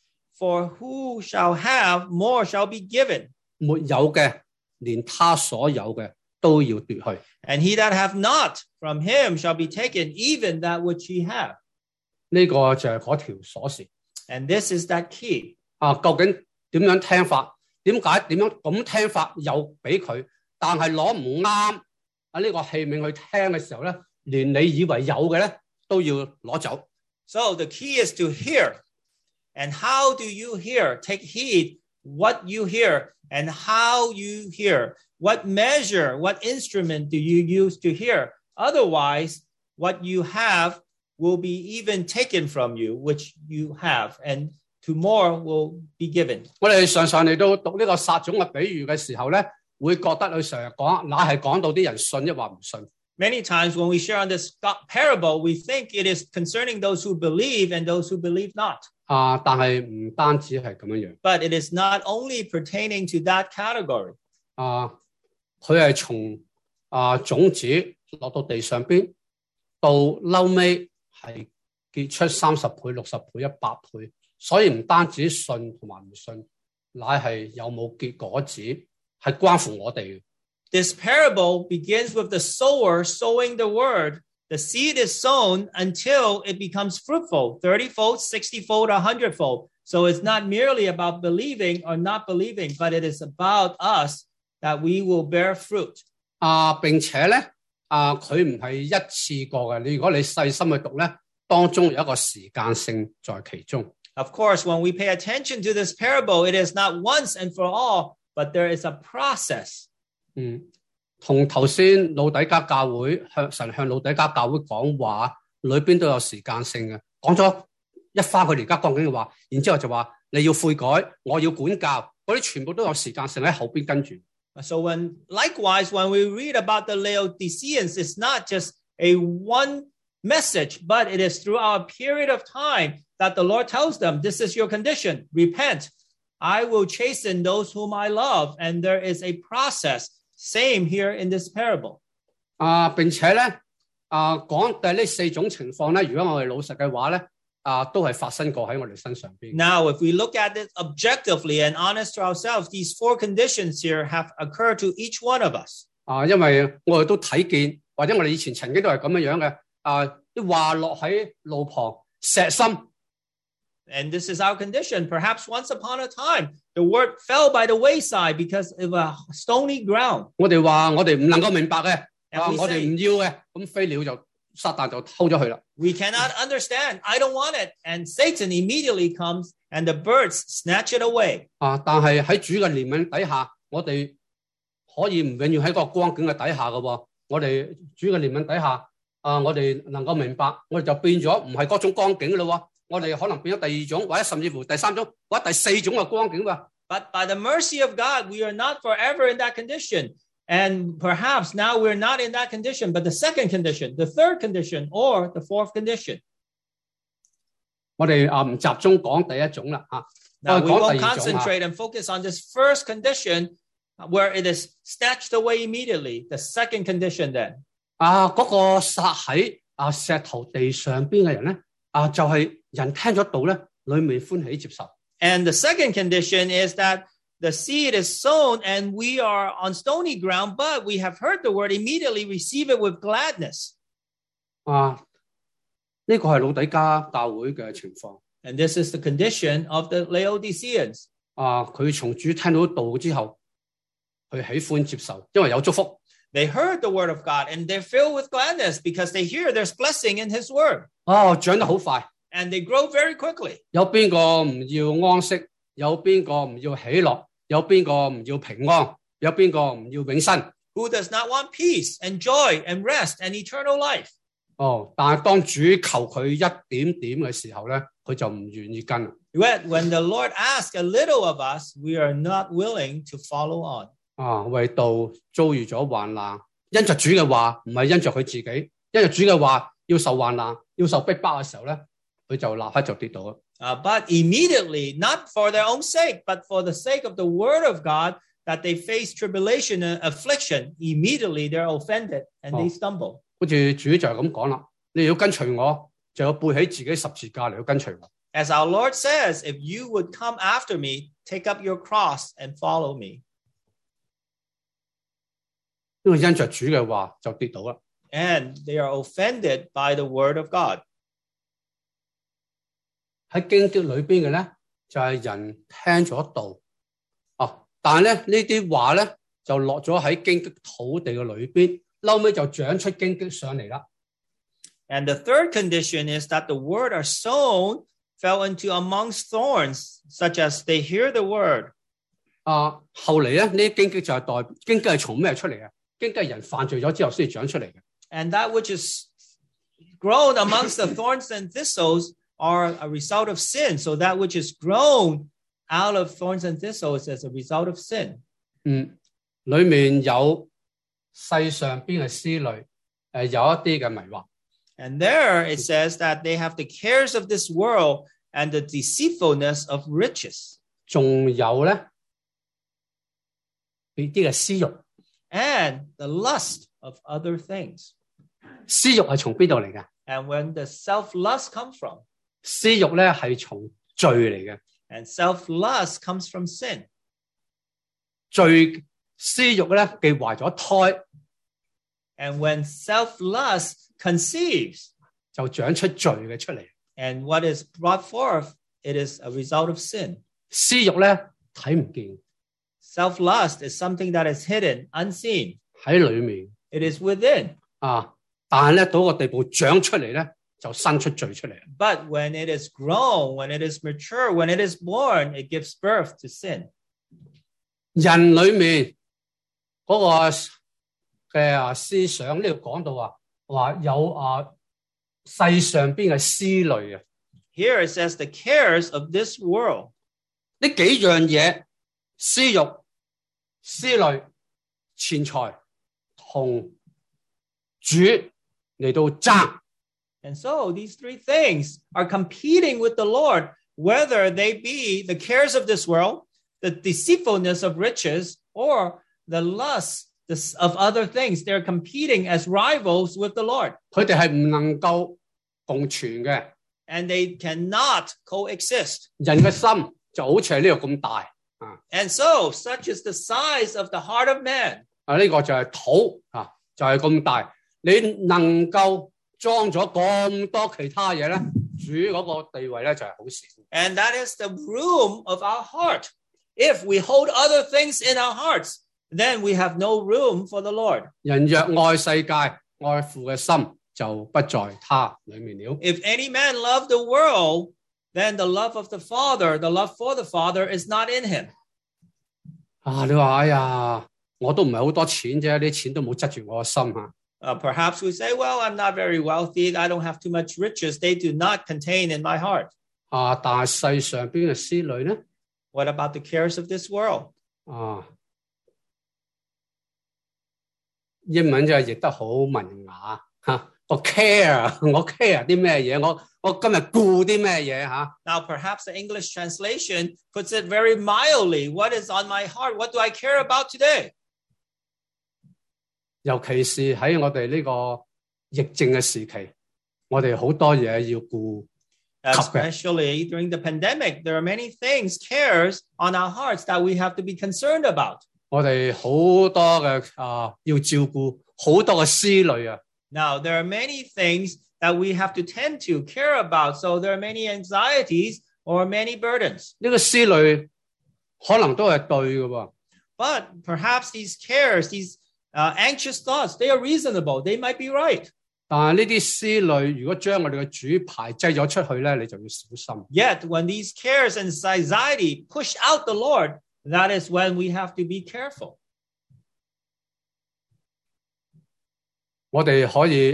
For who shall have, more shall be given. 沒有嘅，連他所有嘅都要奪去。 And he that hath not, from him shall be taken even that which he hath. 呢個就係嗰條鎖匙。 And this is that key. 究竟點樣聽法？點樣咁聽法又俾佢，但係攞唔啱呢個器皿去聽嘅時候咧，連你以為有嘅咧都要攞走。 So the key is to hear. And how do you hear? Take heed what you hear and how you hear. What measure, what instrument do you use to hear? Otherwise, what you have will be even taken from you, which you have, and to more will be given. 我哋常常嚟到讀呢個撒種嘅比喻嘅時候咧，會覺得佢成日講，那係講到啲人信抑或唔信。 Many times when we share on this parable, we think it is concerning those who believe and those who believe not. 但係唔單止係咁樣樣。 But it is not only pertaining to that category. 佢係從種子落到地上邊，到嬲尾係結出30倍、60倍、100倍，所以唔單止信同埋唔信， 乃係有冇結果子，係關乎我哋嘅。 This parable begins with the sower sowing the word. The seed is sown until it becomes fruitful, 30-fold, 60-fold, 100-fold. So it's not merely about believing or not believing, but it is about us that we will bear fruit. 並且咧，佢唔係一次過嘅。如果你細心去讀咧，當中有一個時間性在其中。 Of course, when we pay attention to this parable, it is not once and for all, but there is a process. 同頭先老底嘉教會神向老底嘉教會講話，裏邊都有時間性嘅。講咗一番佢哋而家講緊嘅話，然之後就話你要悔改，我要管教，嗰啲全部都有時間性喺後邊跟住。 So likewise, when we read about the Laodiceans, it's not just a one message, but it is throughout a period of time that the Lord tells them, this is your condition, repent. I will chasten those whom I love. And there is a process. Same here in this parable. 並且咧，講第呢四種情況咧，如果我哋老實嘅話咧，都係發生過喺我哋身上邊。 Now, if we look at it objectively and honest to ourselves, these four conditions here have occurred to each one of us. 因為我哋都睇見，或者我哋以前曾經都係咁樣嘅，啲話落喺路旁，石心。 And this is our condition. Perhaps once upon a time, the word fell by the wayside because of a stony ground. 我哋話我哋唔能夠明白嘅， And we say- 我哋唔要嘅，咁飛鳥就撒旦就偷咗去啦。 We cannot understand. I don't want it. And Satan immediately comes and the birds snatch it away. 但係喺主嘅憐憫底下，我哋可以唔永遠喺個光景嘅底下嘅喎。我哋主嘅憐憫底下，我哋能夠明白，我哋就變咗唔係嗰種光景嘅咯喎。我哋可能變咗第二種，或者甚至乎第三種，或者第四種嘅光景喎。 But by the mercy of God, we are not forever in that condition. And perhaps now we're not in that condition, but the second condition, the third condition, or the fourth condition. 我哋唔集中講第一種啦嚇， Now 我 we 哋講 won't 第二種嚇。 concentrate and focus on this first condition where it is snatched away immediately. The second condition then. 嗰個撒喺石頭地上邊嘅人咧，就係人聽咗道咧，裏面歡喜接受。 And the second condition is that the seed is sown and we are on stony ground, but we have heard the word, immediately receive it with gladness. 呢個係老底嘉教會嘅情況。 And this is the condition of the Laodiceans. 佢從主聽到道之後，佢喜歡接受，因為有祝福。 They heard the word of God and they're filled with gladness because they hear there's blessing in his word. 長得好快。 And they grow very quickly. 有邊個唔要安息？有邊個唔要喜樂？有邊個唔要平安？有邊個唔要永生？ Who does not want peace and joy and rest and eternal life? 但係當主求佢一點點嘅時候咧，佢就唔願意跟。 Yet when the Lord asks a little of us, we are not willing to follow on. 為道遭遇咗患難，因着主嘅話，唔係因着佢自己，因着主嘅話要受患難、要受逼迫嘅時候咧，佢就立刻就跌倒啦。 But immediately, not for their own sake, but for the sake of the word of God, that they face tribulation and affliction, immediately they're offended and they stumble. 好似主就係咁講啦，你要跟隨我，就要背起自己十字架嚟到跟隨我。 As our Lord says, if you would come after me, take up your cross and follow me. 因為因着主嘅話就跌倒啦。 And they are offended by the word of God. 喺荊棘裏邊嘅咧，就係人聽咗道，但係咧呢啲話咧就落咗喺荊棘土地嘅裏邊，後尾就長出荊棘上嚟啦。 And the third condition is that the word are sown fell into amongst thorns, such as they hear the word. 後嚟咧呢啲荊棘就係荊棘係從咩出嚟嘅？荊棘係人犯罪咗之後先長出嚟嘅。 And that which is grown amongst the thorns and thistles are a result of sin. So that which is grown out of thorns and thistles is a result of sin. 裏面有世上邊嘅思慮，有一啲嘅迷惑。 And there it says that they have the cares of this world and the deceitfulness of riches. 仲有咧呢啲嘅私欲。 And the lust of other things. 私欲係從邊度嚟嘅？ And when the self-lust comes from? 私欲咧係從罪嚟嘅。 And self-lust comes from sin. 罪私欲咧，既懷咗胎， And when self-lust conceives, 就長出罪嘅出嚟。 and what is brought forth, it is a result of sin. 私欲咧睇唔見， Self-lust is something that is hidden, unseen. 喺裏面 It is within. 啊，但係咧到個地步長出嚟咧，就生出罪出嚟。 But when it is grown, when it is mature, when it is born, it gives birth to sin. 人裏面嗰個嘅思想呢度講到話有世上邊嘅思慮啊， Here it says the cares of this world. 呢幾樣嘢私欲、思慮、錢財同主嚟到爭。 And so these three things are competing with the Lord, whether they be the cares of this world, the deceitfulness of riches, or the lust of other things. They're competing as rivals with the Lord. 佢哋係唔能夠共存嘅。 And they cannot coexist. 人嘅心就好似係呢度咁大 And so such is the size of the heart of man. 呢個就係土就係咁大。你能夠裝咗咁多其他嘢咧，主嗰個地位咧就係好少。 And that is the room of our heart. If we hold other things in our hearts, then we have no room for the Lord. 人若愛世界，愛父嘅心就不在他裏面了。 If any man love the world, then the love of the Father, the love for the Father is not in him. 你話哎呀，我都唔係好多錢啫，啲錢都冇執住我個心嚇。 Perhaps we say, well, I'm not very wealthy. I don't have too much riches. They do not contain in my heart. 但係世上邊嘅思慮咧， What about the cares of this world? 英文就係譯得好文雅嚇。我 care， 我 care 啲咩嘢？我今日顧啲咩嘢嚇？ Now, perhaps the English translation puts it very mildly. What is on my heart? What do I care about today? 尤其是喺我哋呢個疫症嘅時期，我哋好多嘢要顧及嘅。 Especially during the pandemic, there are many things, cares on our hearts that we have to be concerned about. 我哋好多嘅要照顧，好多嘅思慮啊。 Now, there are many things that we have to tend to, care about. So there are many anxieties or many burdens. 呢個思慮可能都係對嘅喎， But perhaps these cares, these anxious thoughts, they are reasonable. They might be right. 但係呢啲思慮如果將我哋嘅主排擠咗出去咧，你就要小心。 Yet, when these cares and anxiety push out the Lord, that is when we have to be careful. 我哋可以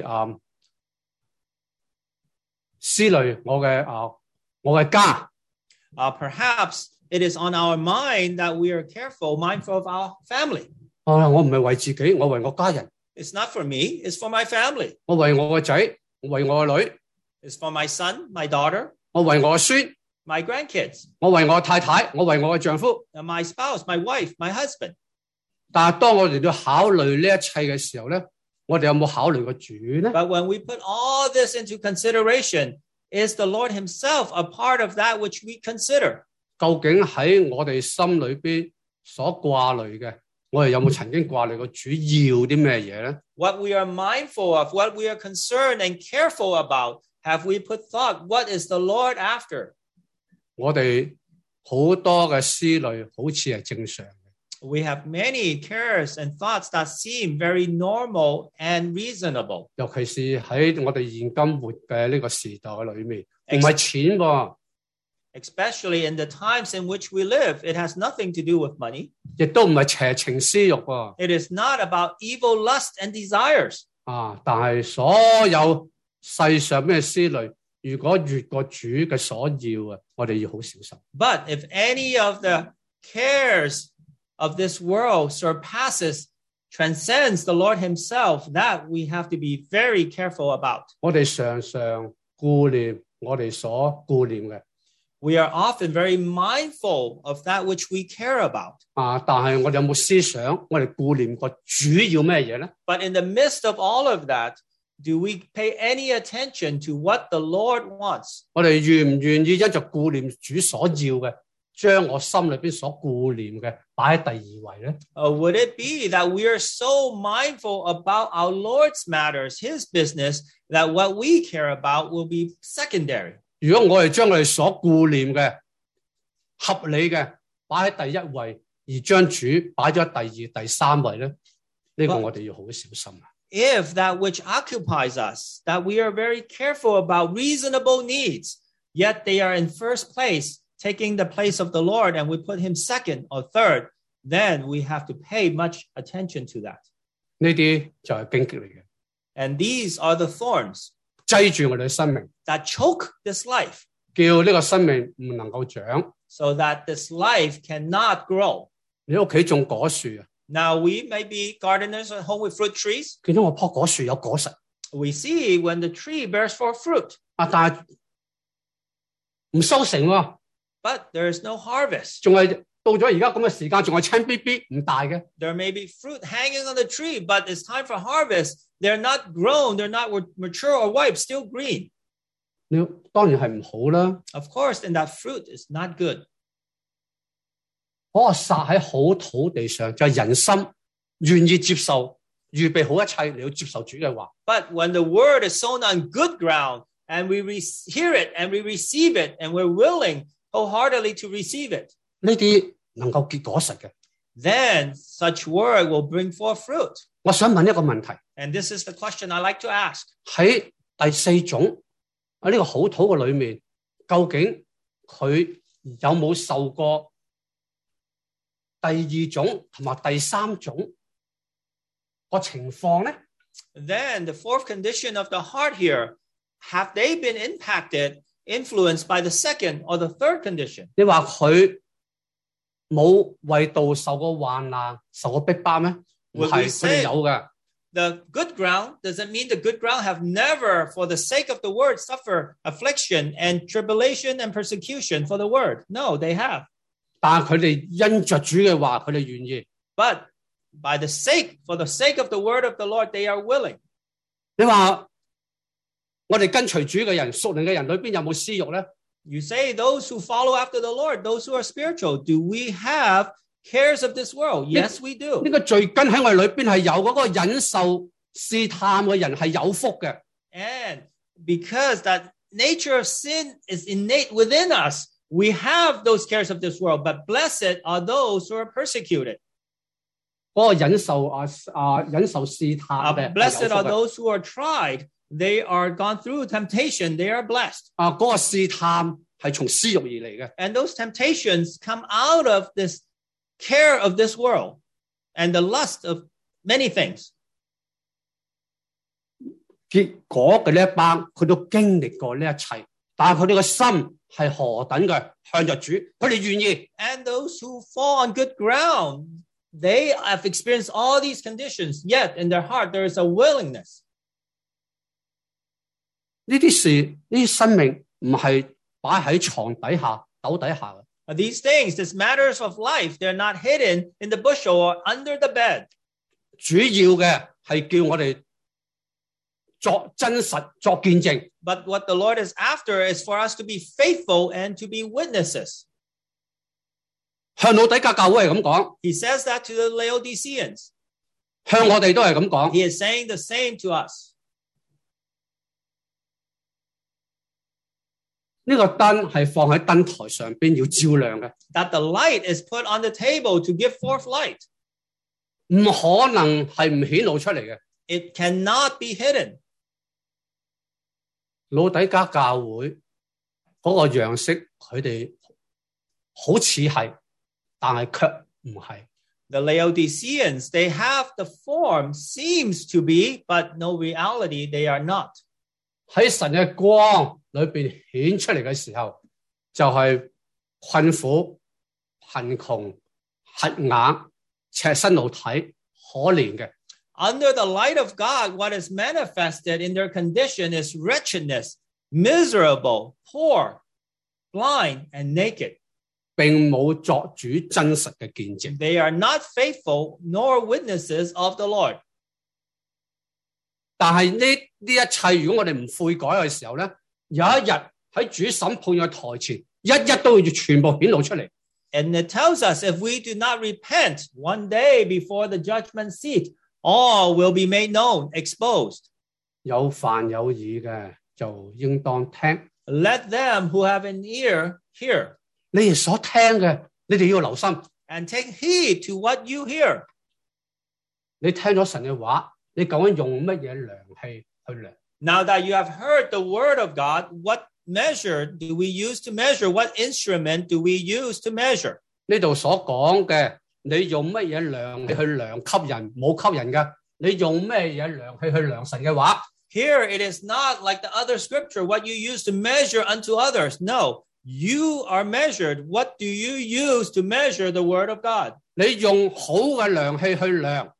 思慮我嘅家。 Perhaps it is on our mind that we are mindful of our family. 我唔係為自己，我為我家人， It's not for me, it's for my family. 我為我個仔，我為我個女， It's for my son, my daughter, 我為我個孫， my grandkids, 我為我太太，我為我嘅丈夫。 my spouse, my wife, my husband. 但係當我哋要考慮呢一切嘅時候咧，我哋有冇考慮過主咧？ But when we put all this into consideration, is the Lord himself a part of that which we consider? 究竟喺我哋心裏邊所掛慮嘅，我哋有冇曾經掛慮過主要啲咩嘢咧？ What we are mindful of, what we are concerned and careful about, have we put thought, what is the Lord after? 我哋好多嘅思慮好似係正常嘅， We have many cares and thoughts that seem very normal and reasonable. 尤其是喺我哋現今活嘅呢個時代裏面，唔係錢喎， Especially in the times in which we live, it has nothing to do with money. 亦都唔係邪情私欲喎。 It is not about evil lust and desires. 但係所有世上咩思慮，如果越過主嘅所要我哋要好小心。 But if any of the cares of this world transcends the Lord himself, that we have to be very careful about. 我哋常常顧念我哋所顧念嘅， We are often very mindful of that which we care about. 但係我哋有冇思想？我哋顧念個主要咩嘢咧？ But in the midst of all of that, Do we pay any attention to what the Lord wants? 我哋願唔願意因着顧念主所要嘅，將我心裏邊所顧念嘅擺喺第二位咧？ Would it be that we are so mindful about our Lord's matters, his business, that what we care about will be secondary? 如果我哋將我哋所顧念嘅合理嘅擺喺第一位，而將主擺咗第二、第三位咧，呢個我哋要好小心啊！ If that which occupies us, that we are very careful about reasonable needs, yet they are in first place, taking the place of the Lord, and we put him second or third, then we have to pay much attention to that. 呢啲就係荊棘嚟嘅， And these are the thorns 擠住我哋嘅生命， that choke this life 叫呢個生命唔能夠長。 so that this life cannot grow. 你屋企種果樹啊， Now, we may be gardeners at home with fruit trees. 見到我棵果樹有果實 We see when the tree bears forth fruit, 啊，但係唔收成喎， but there is no harvest. 仲係到咗而家咁嘅時間，仲係青 BB 唔大嘅。 There may be fruit hanging on the tree, but it's time for harvest. They're not grown, they're not mature or ripe, still green. 你當然係唔好啦。 Of course, then that fruit is not good. 嗰個撒喺好土地上，就係人心願意接受，預備好一切，你要接受主嘅話。 But when the word is sown on good ground, and we hear it, and we receive it, and we're willing wholeheartedly to receive it, 呢啲能夠結果實嘅。 then such word will bring forth fruit. 我想問一個問題： And this is the question I like to ask. 喺第四種喺呢個好土嘅裏面，究竟佢有冇受過第二種同埋第三種個情況咧？ Then the fourth condition of the heart here, have they been impacted, influenced by the second or the third condition? 你話佢冇為道受過患難、受過逼迫咩？唔 Would 係， we 佢哋 say 有嘅。 the good ground doesn't mean the good ground have never, for the sake of the word, suffer affliction and tribulation and persecution for the word? No, they have. 但係佢哋因着主嘅話，佢哋願意。 But for the sake of the word of the Lord, they are willing. 你話我哋跟隨主嘅人，屬靈嘅人裏邊有冇私欲咧？ You say those who follow after the Lord, those who are spiritual, do we have cares of this world? Yes, we do. 呢個罪根喺我哋裏邊係有嗰個忍受試探嘅人係有福嘅。 And because that nature of sin is innate within us, we have those cares of this world, but blessed are those who are persecuted. 嗰個忍受試探嘅係有 Blessed 福 are 嘅。 those who are tried. They are gone through temptation. They are blessed. 嗰個試探係從私欲而嚟嘅。 And those temptations come out of this care of this world and the lust of many things. 結果嘅呢一班，佢都經歷過呢一切，但係佢哋嘅心係何等嘅向着主，佢哋願意。 And those who fall on good ground, they have experienced all these conditions, yet in their heart there is a willingness. 呢啲事，呢啲生命唔係擺喺床底下、斗底下嘅。 These things, these matters of life, they're not hidden in the bushel or under the bed. 主要嘅係叫我哋作真實、作見證。 But what the Lord is after is for us to be faithful and to be witnesses. 向老底家教會係咁講， He says that to the Laodiceans. 向我哋都係咁講。 He is saying the same to us. 呢個燈係放喺燈台上邊要照亮嘅， That the light is put on the table to give forth light. 唔可能係唔顯露出嚟嘅。 It cannot be hidden. 老底家教會嗰個樣式，佢哋好似係，但係卻唔係。 The Laodiceans, they have the form, seems to be, but no reality, they are not. 喺神嘅光裏邊顯出嚟嘅時候，就係困苦、貧窮、瞎眼、赤身露體、可憐嘅。 Under the light of God, what is manifested in their condition is wretchedness, miserable, poor, blind, and naked. 並冇作主真實嘅見證。 They are not faithful nor witnesses of the Lord. 但係呢一切，如果我哋唔悔改嘅時候咧，有一日喺主審判嘅台前，一都要全部顯露出嚟。 And it tells us if we do not repent, one day before the judgment seat, all will be made known, exposed. 有犯有耳嘅就應當聽。 Let them who have an ear hear. 你哋所聽嘅，你哋要留心。 And take heed to what you hear. 你聽咗神嘅話，你究竟用乜嘢量器去量？ Now that you have heard the word of God, what measure do we use to measure? What instrument do we use to measure? 呢度所講嘅，你用乜嘢量器去量給人，冇給人嘅？你用咩嘢量器去量神嘅話？ Here it is not like the other scripture, what you use to measure unto others. No, you are measured. What do you use to measure the word of God? 你用好嘅量器去量，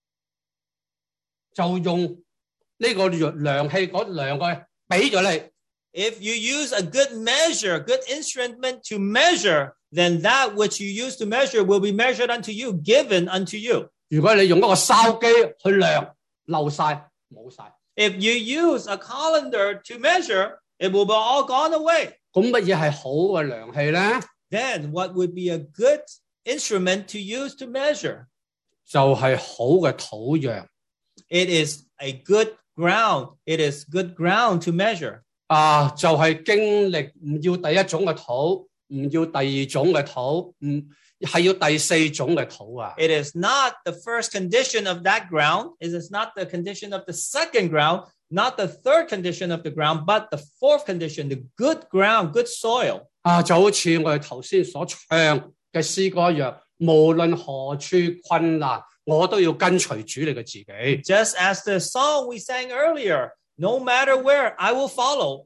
就用呢個量器嗰兩個俾咗你。 If you use a good measure, good instrument to measure, then that which you use to measure will be measured unto you, given unto you. 如果你用嗰個筲箕去量，漏晒冇晒。 If you use a colander to measure, it will be all gone away. 咁乜嘢係好嘅量器咧？ Then what would be a good instrument to use to measure? 就係好嘅土壤。 It is a good ground. It is good ground to measure. 就係經歷唔要第一種嘅土，唔要第二種嘅土，係要第四種嘅土啊。 It is not the first condition of that ground. It is not the condition of the second ground, not the third condition of the ground, but the fourth condition, the good ground, good soil. 就好似我哋頭先所唱嘅詩歌一樣，無論何處困難，我都要跟隨主你嘅自己。 Just as the song we sang earlier, no matter where, I will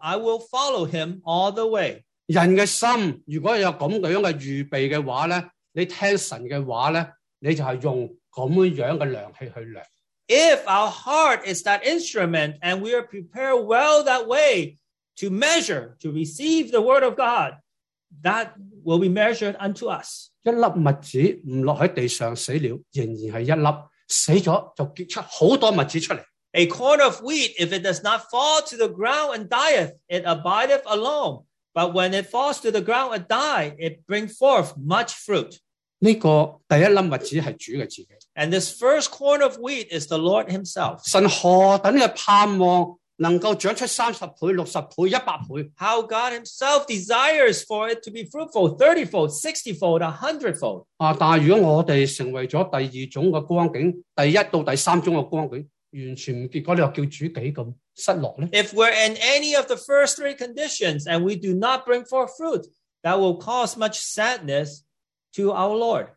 follow him all the way. 人嘅心如果有咁樣嘅預備嘅話咧，你聽神嘅話咧，你就係用咁樣嘅量器去量。 If our heart is that instrument and we are prepared well that way to measure, to receive the word of God, that will be measured unto us. 一粒麥子唔落喺地上死了，仍然係一粒，死咗就結出好多麥子出嚟。 A corn of wheat, if it does not fall to the ground and dieth, it abideth alone. But when it falls to the ground and die, it brings forth much fruit. 呢個第一粒麥子係主嘅自己。 And this first corn of wheat is the Lord himself. 神何等嘅盼望能夠長出30倍、60倍、100倍。 How God himself desires for it to be fruitful, 30-fold, 60-fold, 100-fold. 但係如果我哋成為咗第二種嘅光景，第一到第三種嘅光景，完全唔結果，你話叫主幾咁失落咧？ If we're in any of the first three conditions and we do not bring forth fruit, that will cause much sadness to our Lord.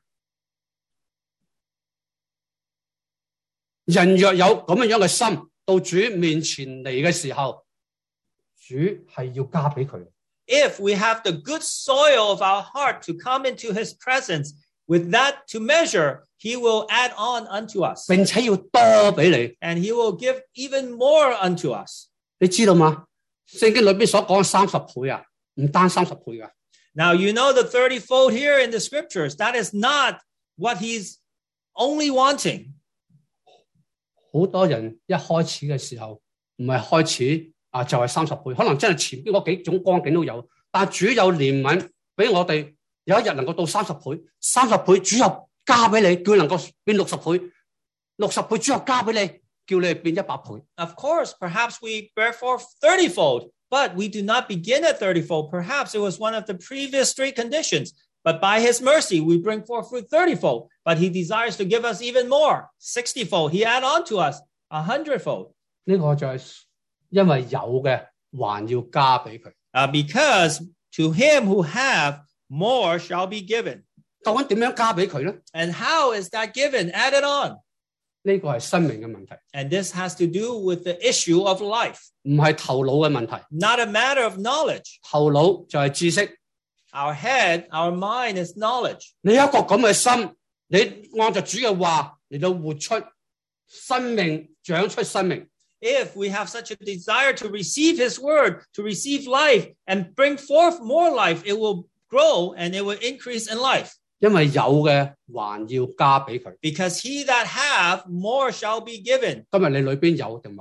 人若有咁樣嘅心，到主面前嚟嘅時候，主係要加俾佢。 If we have the good soil of our heart to come into his presence, with that to measure, he will add on unto us. 並且要多俾你。 And he will give even more unto us. 你知道嗎？聖經裏邊所講30倍啊，唔單30倍噶。 Now, you know the 30-fold here in the scriptures. That is not what he's only wanting. 好多人一開始嘅時候，唔係開始就係30倍，可能真係前邊嗰幾種光景都有。但主有憐憫俾我哋，有一日能夠到30倍，30倍主又加俾你，叫能夠變60倍，60倍主又加俾你，叫你變100倍。 Of course, perhaps we bear forth 30-fold, but we do not begin at 30-fold. Perhaps it was one of the previous three conditions. But by his mercy, we bring forth fruit 30-fold. But he desires to give us even more, 60-fold. He add on to us 100-fold. 呢個就係因為有嘅還要加俾佢。 Because to him who have, more shall be given. 究竟點樣加俾佢咧？ And how is that given? Added on. 呢個係生命嘅問題， And this has to do with the issue of life. 唔係頭腦嘅問題。 Not a matter of knowledge. 頭腦就係知識。 Our head, our mind is knowledge. 你有一個咁嘅心，你按照主嘅話嚟到活出生命，長出生命。 If we have such a desire to receive his word, to receive life and bring forth more life, it will grow and it will increase in life. 因為有嘅還要加俾佢。 Because he that have, more shall be given. 今日你裏邊有定冇？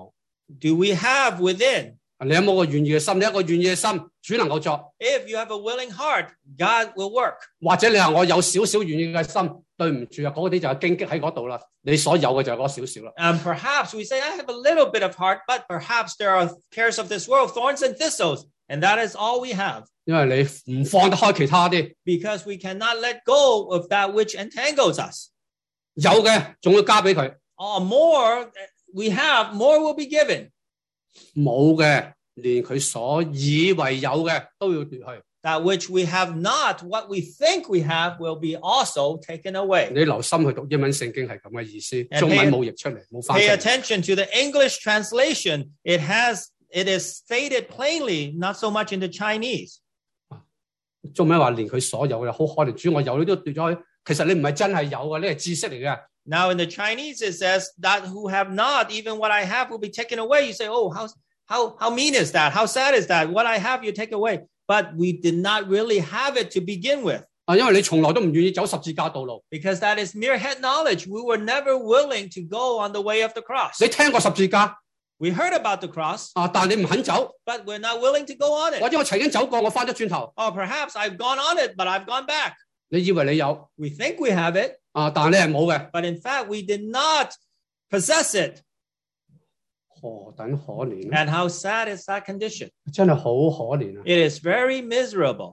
do we have within? 你有冇個願意嘅心？你一個願意嘅心，主能夠作。 If you have a willing heart, God will work. 或者你話我有少少願意嘅心，對唔住啊，嗰啲就係荊棘喺嗰度啦。你所有嘅就係嗰少少啦。 And perhaps we say, I have a little bit of heart, but perhaps there are cares of this world, thorns and thistles, and that is all we have. 因為你唔放得開其他啲， Because we cannot let go of that which entangles us. 有嘅仲要加俾佢， More we have, more will be given. 冇嘅連佢所以為有嘅都要奪去。 That which we have not, what we think we have, will be also taken away. 你留心去讀英文聖經係咁嘅意思， And 中文冇譯出嚟，冇翻 Pay 出嚟。 attention to the English translation. It is stated plainly, not so much in the Chinese. 中文話連佢所有嘅好可憐，主我有你都奪咗去。其實你唔係真係有嘅，呢係知識嚟嘅。 Now in the Chinese it says that who have not, even what I have will be taken away. You say, oh, how mean is that? How sad is that? What I have you take away. But we did not really have it to begin with. 因為你從來都唔願意走十字架道路， Because that is mere head knowledge. We were never willing to go on the way of the cross. 你聽過十字架 We heard about the cross, 但係你唔肯走， but we're not willing to go on 或 it. 者我曾經走過，我翻咗轉頭。 Or perhaps I've gone on it, but I've gone back. 你以為你有 We think we have it, 但係你係冇嘅， but in fact we did not possess it. 何等可憐啊！ And how sad is that condition? 真係好可憐啊！ It is very miserable.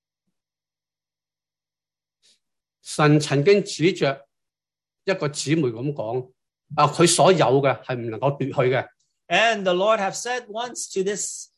神曾經指着一個姊妹咁講，佢所有嘅係唔能夠奪去嘅。 And the Lord have said once to this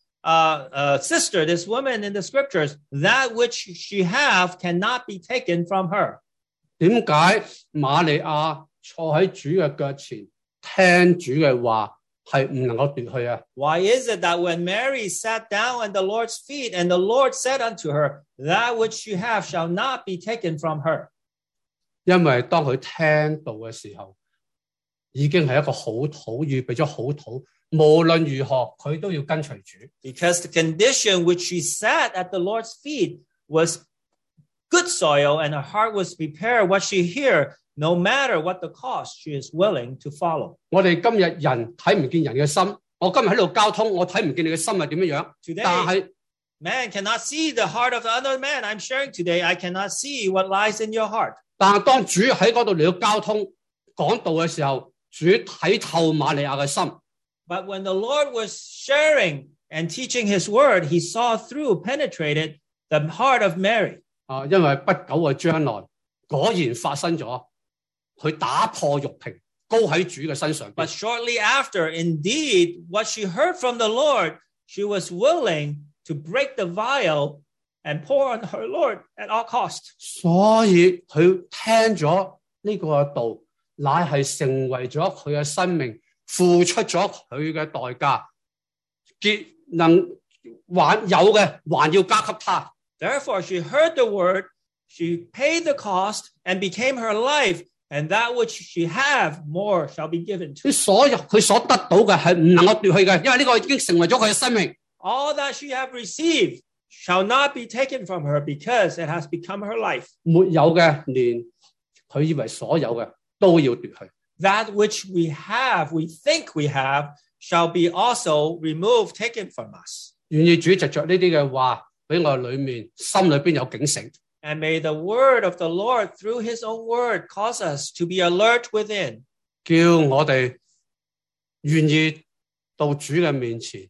sister, this woman in the scriptures, that which she have cannot be taken from her. 點解瑪利亞坐喺主嘅腳前聽主嘅話係唔能夠奪去啊？ Why is it that when Mary sat down at the Lord's feet and the Lord said unto her, that which you have shall not be taken from her? 因為當佢聽到嘅時候，已經係一個好土，預備咗好土，無論如何佢都要跟隨主。 Because the condition which she sat at the Lord's feet was good soil and her heart was prepared. What she hear, no matter what the cost, she is willing to follow. 我哋今日人睇唔見人嘅心，我今日喺度交通，我睇唔見你嘅心係點樣樣。 Today, 但係 man cannot see the heart of the other man. I'm sharing today. I cannot see what lies in your heart. 但係當主喺嗰度嚟到交通講道嘅時候，主睇透瑪利亞嘅心。 But when the Lord was sharing and teaching his word, he saw through, penetrated the heart of Mary. 因為不久嘅將來果然發生咗，佢打破玉瓶，高喺主嘅身上邊。 But shortly after, indeed, what she heard from the Lord, she was willing to break the vial and pour on her Lord at all cost. 所以佢聽咗呢個道，乃係成為咗佢嘅生命，付出咗佢嘅代價，結能還有嘅還要加給他。 Therefore, she heard the word, she paid the cost, and became her life, and that which she have, more shall be given to her. 所有佢所得到嘅係唔能夠奪去嘅，因為呢個已經成為咗佢嘅生命。 All that she have received shall not be taken from her because it has become her life. 沒有嘅，連佢以為所有嘅都要奪去。 That which we have, we think we have, shall be also removed, taken from us. 願意主藉着呢啲嘅話，俾我裏面心裏邊有警醒。 And may the word of the Lord through his own word cause us to be alert within. 叫我哋願意到主嘅面前，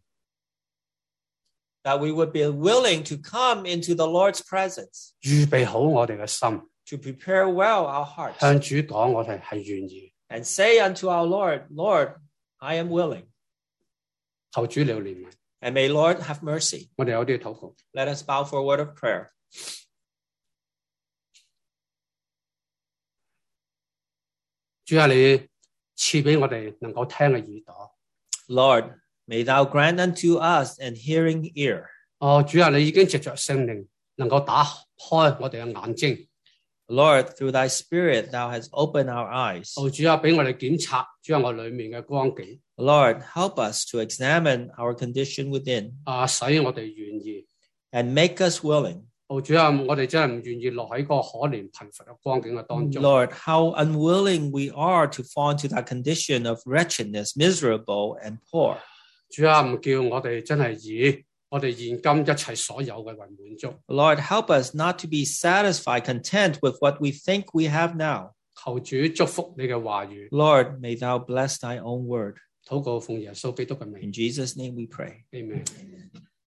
That we would be willing to come into the Lord's presence, 預備好我哋嘅心， to prepare well our hearts, 向主講我哋係願意。 and say unto our Lord, Lord, I am willing. 求主了憐憫， And may Lord have mercy. 我哋有啲禱告。 Let us bow for a word of prayer. 主啊，你賜俾我哋能夠聽嘅耳朵。 Lord, may thou grant unto us an hearing ear. 主啊，你已經藉着聖靈能夠打開我哋嘅眼睛。 Lord, through thy spirit, thou hast opened our eyes. 主啊，俾我哋檢察主啊我裏面嘅光景。 Lord, help us to examine our condition within 使我哋願意。 and make us willing. 主啊，我哋真係唔願意落喺個可憐貧乏嘅光景嘅當中。 Lord, how unwilling we are to fall into that condition of wretchedness, miserable and poor. 主啊，唔叫我哋真係以我哋現今一切所有嘅為滿足。 Lord, help us not to be satisfied, content with what we think we have now. 求主祝福你嘅話語， Lord, may thou bless thy own word. 禱告奉耶穌基督嘅名 In Jesus' name we pray. ，Amen。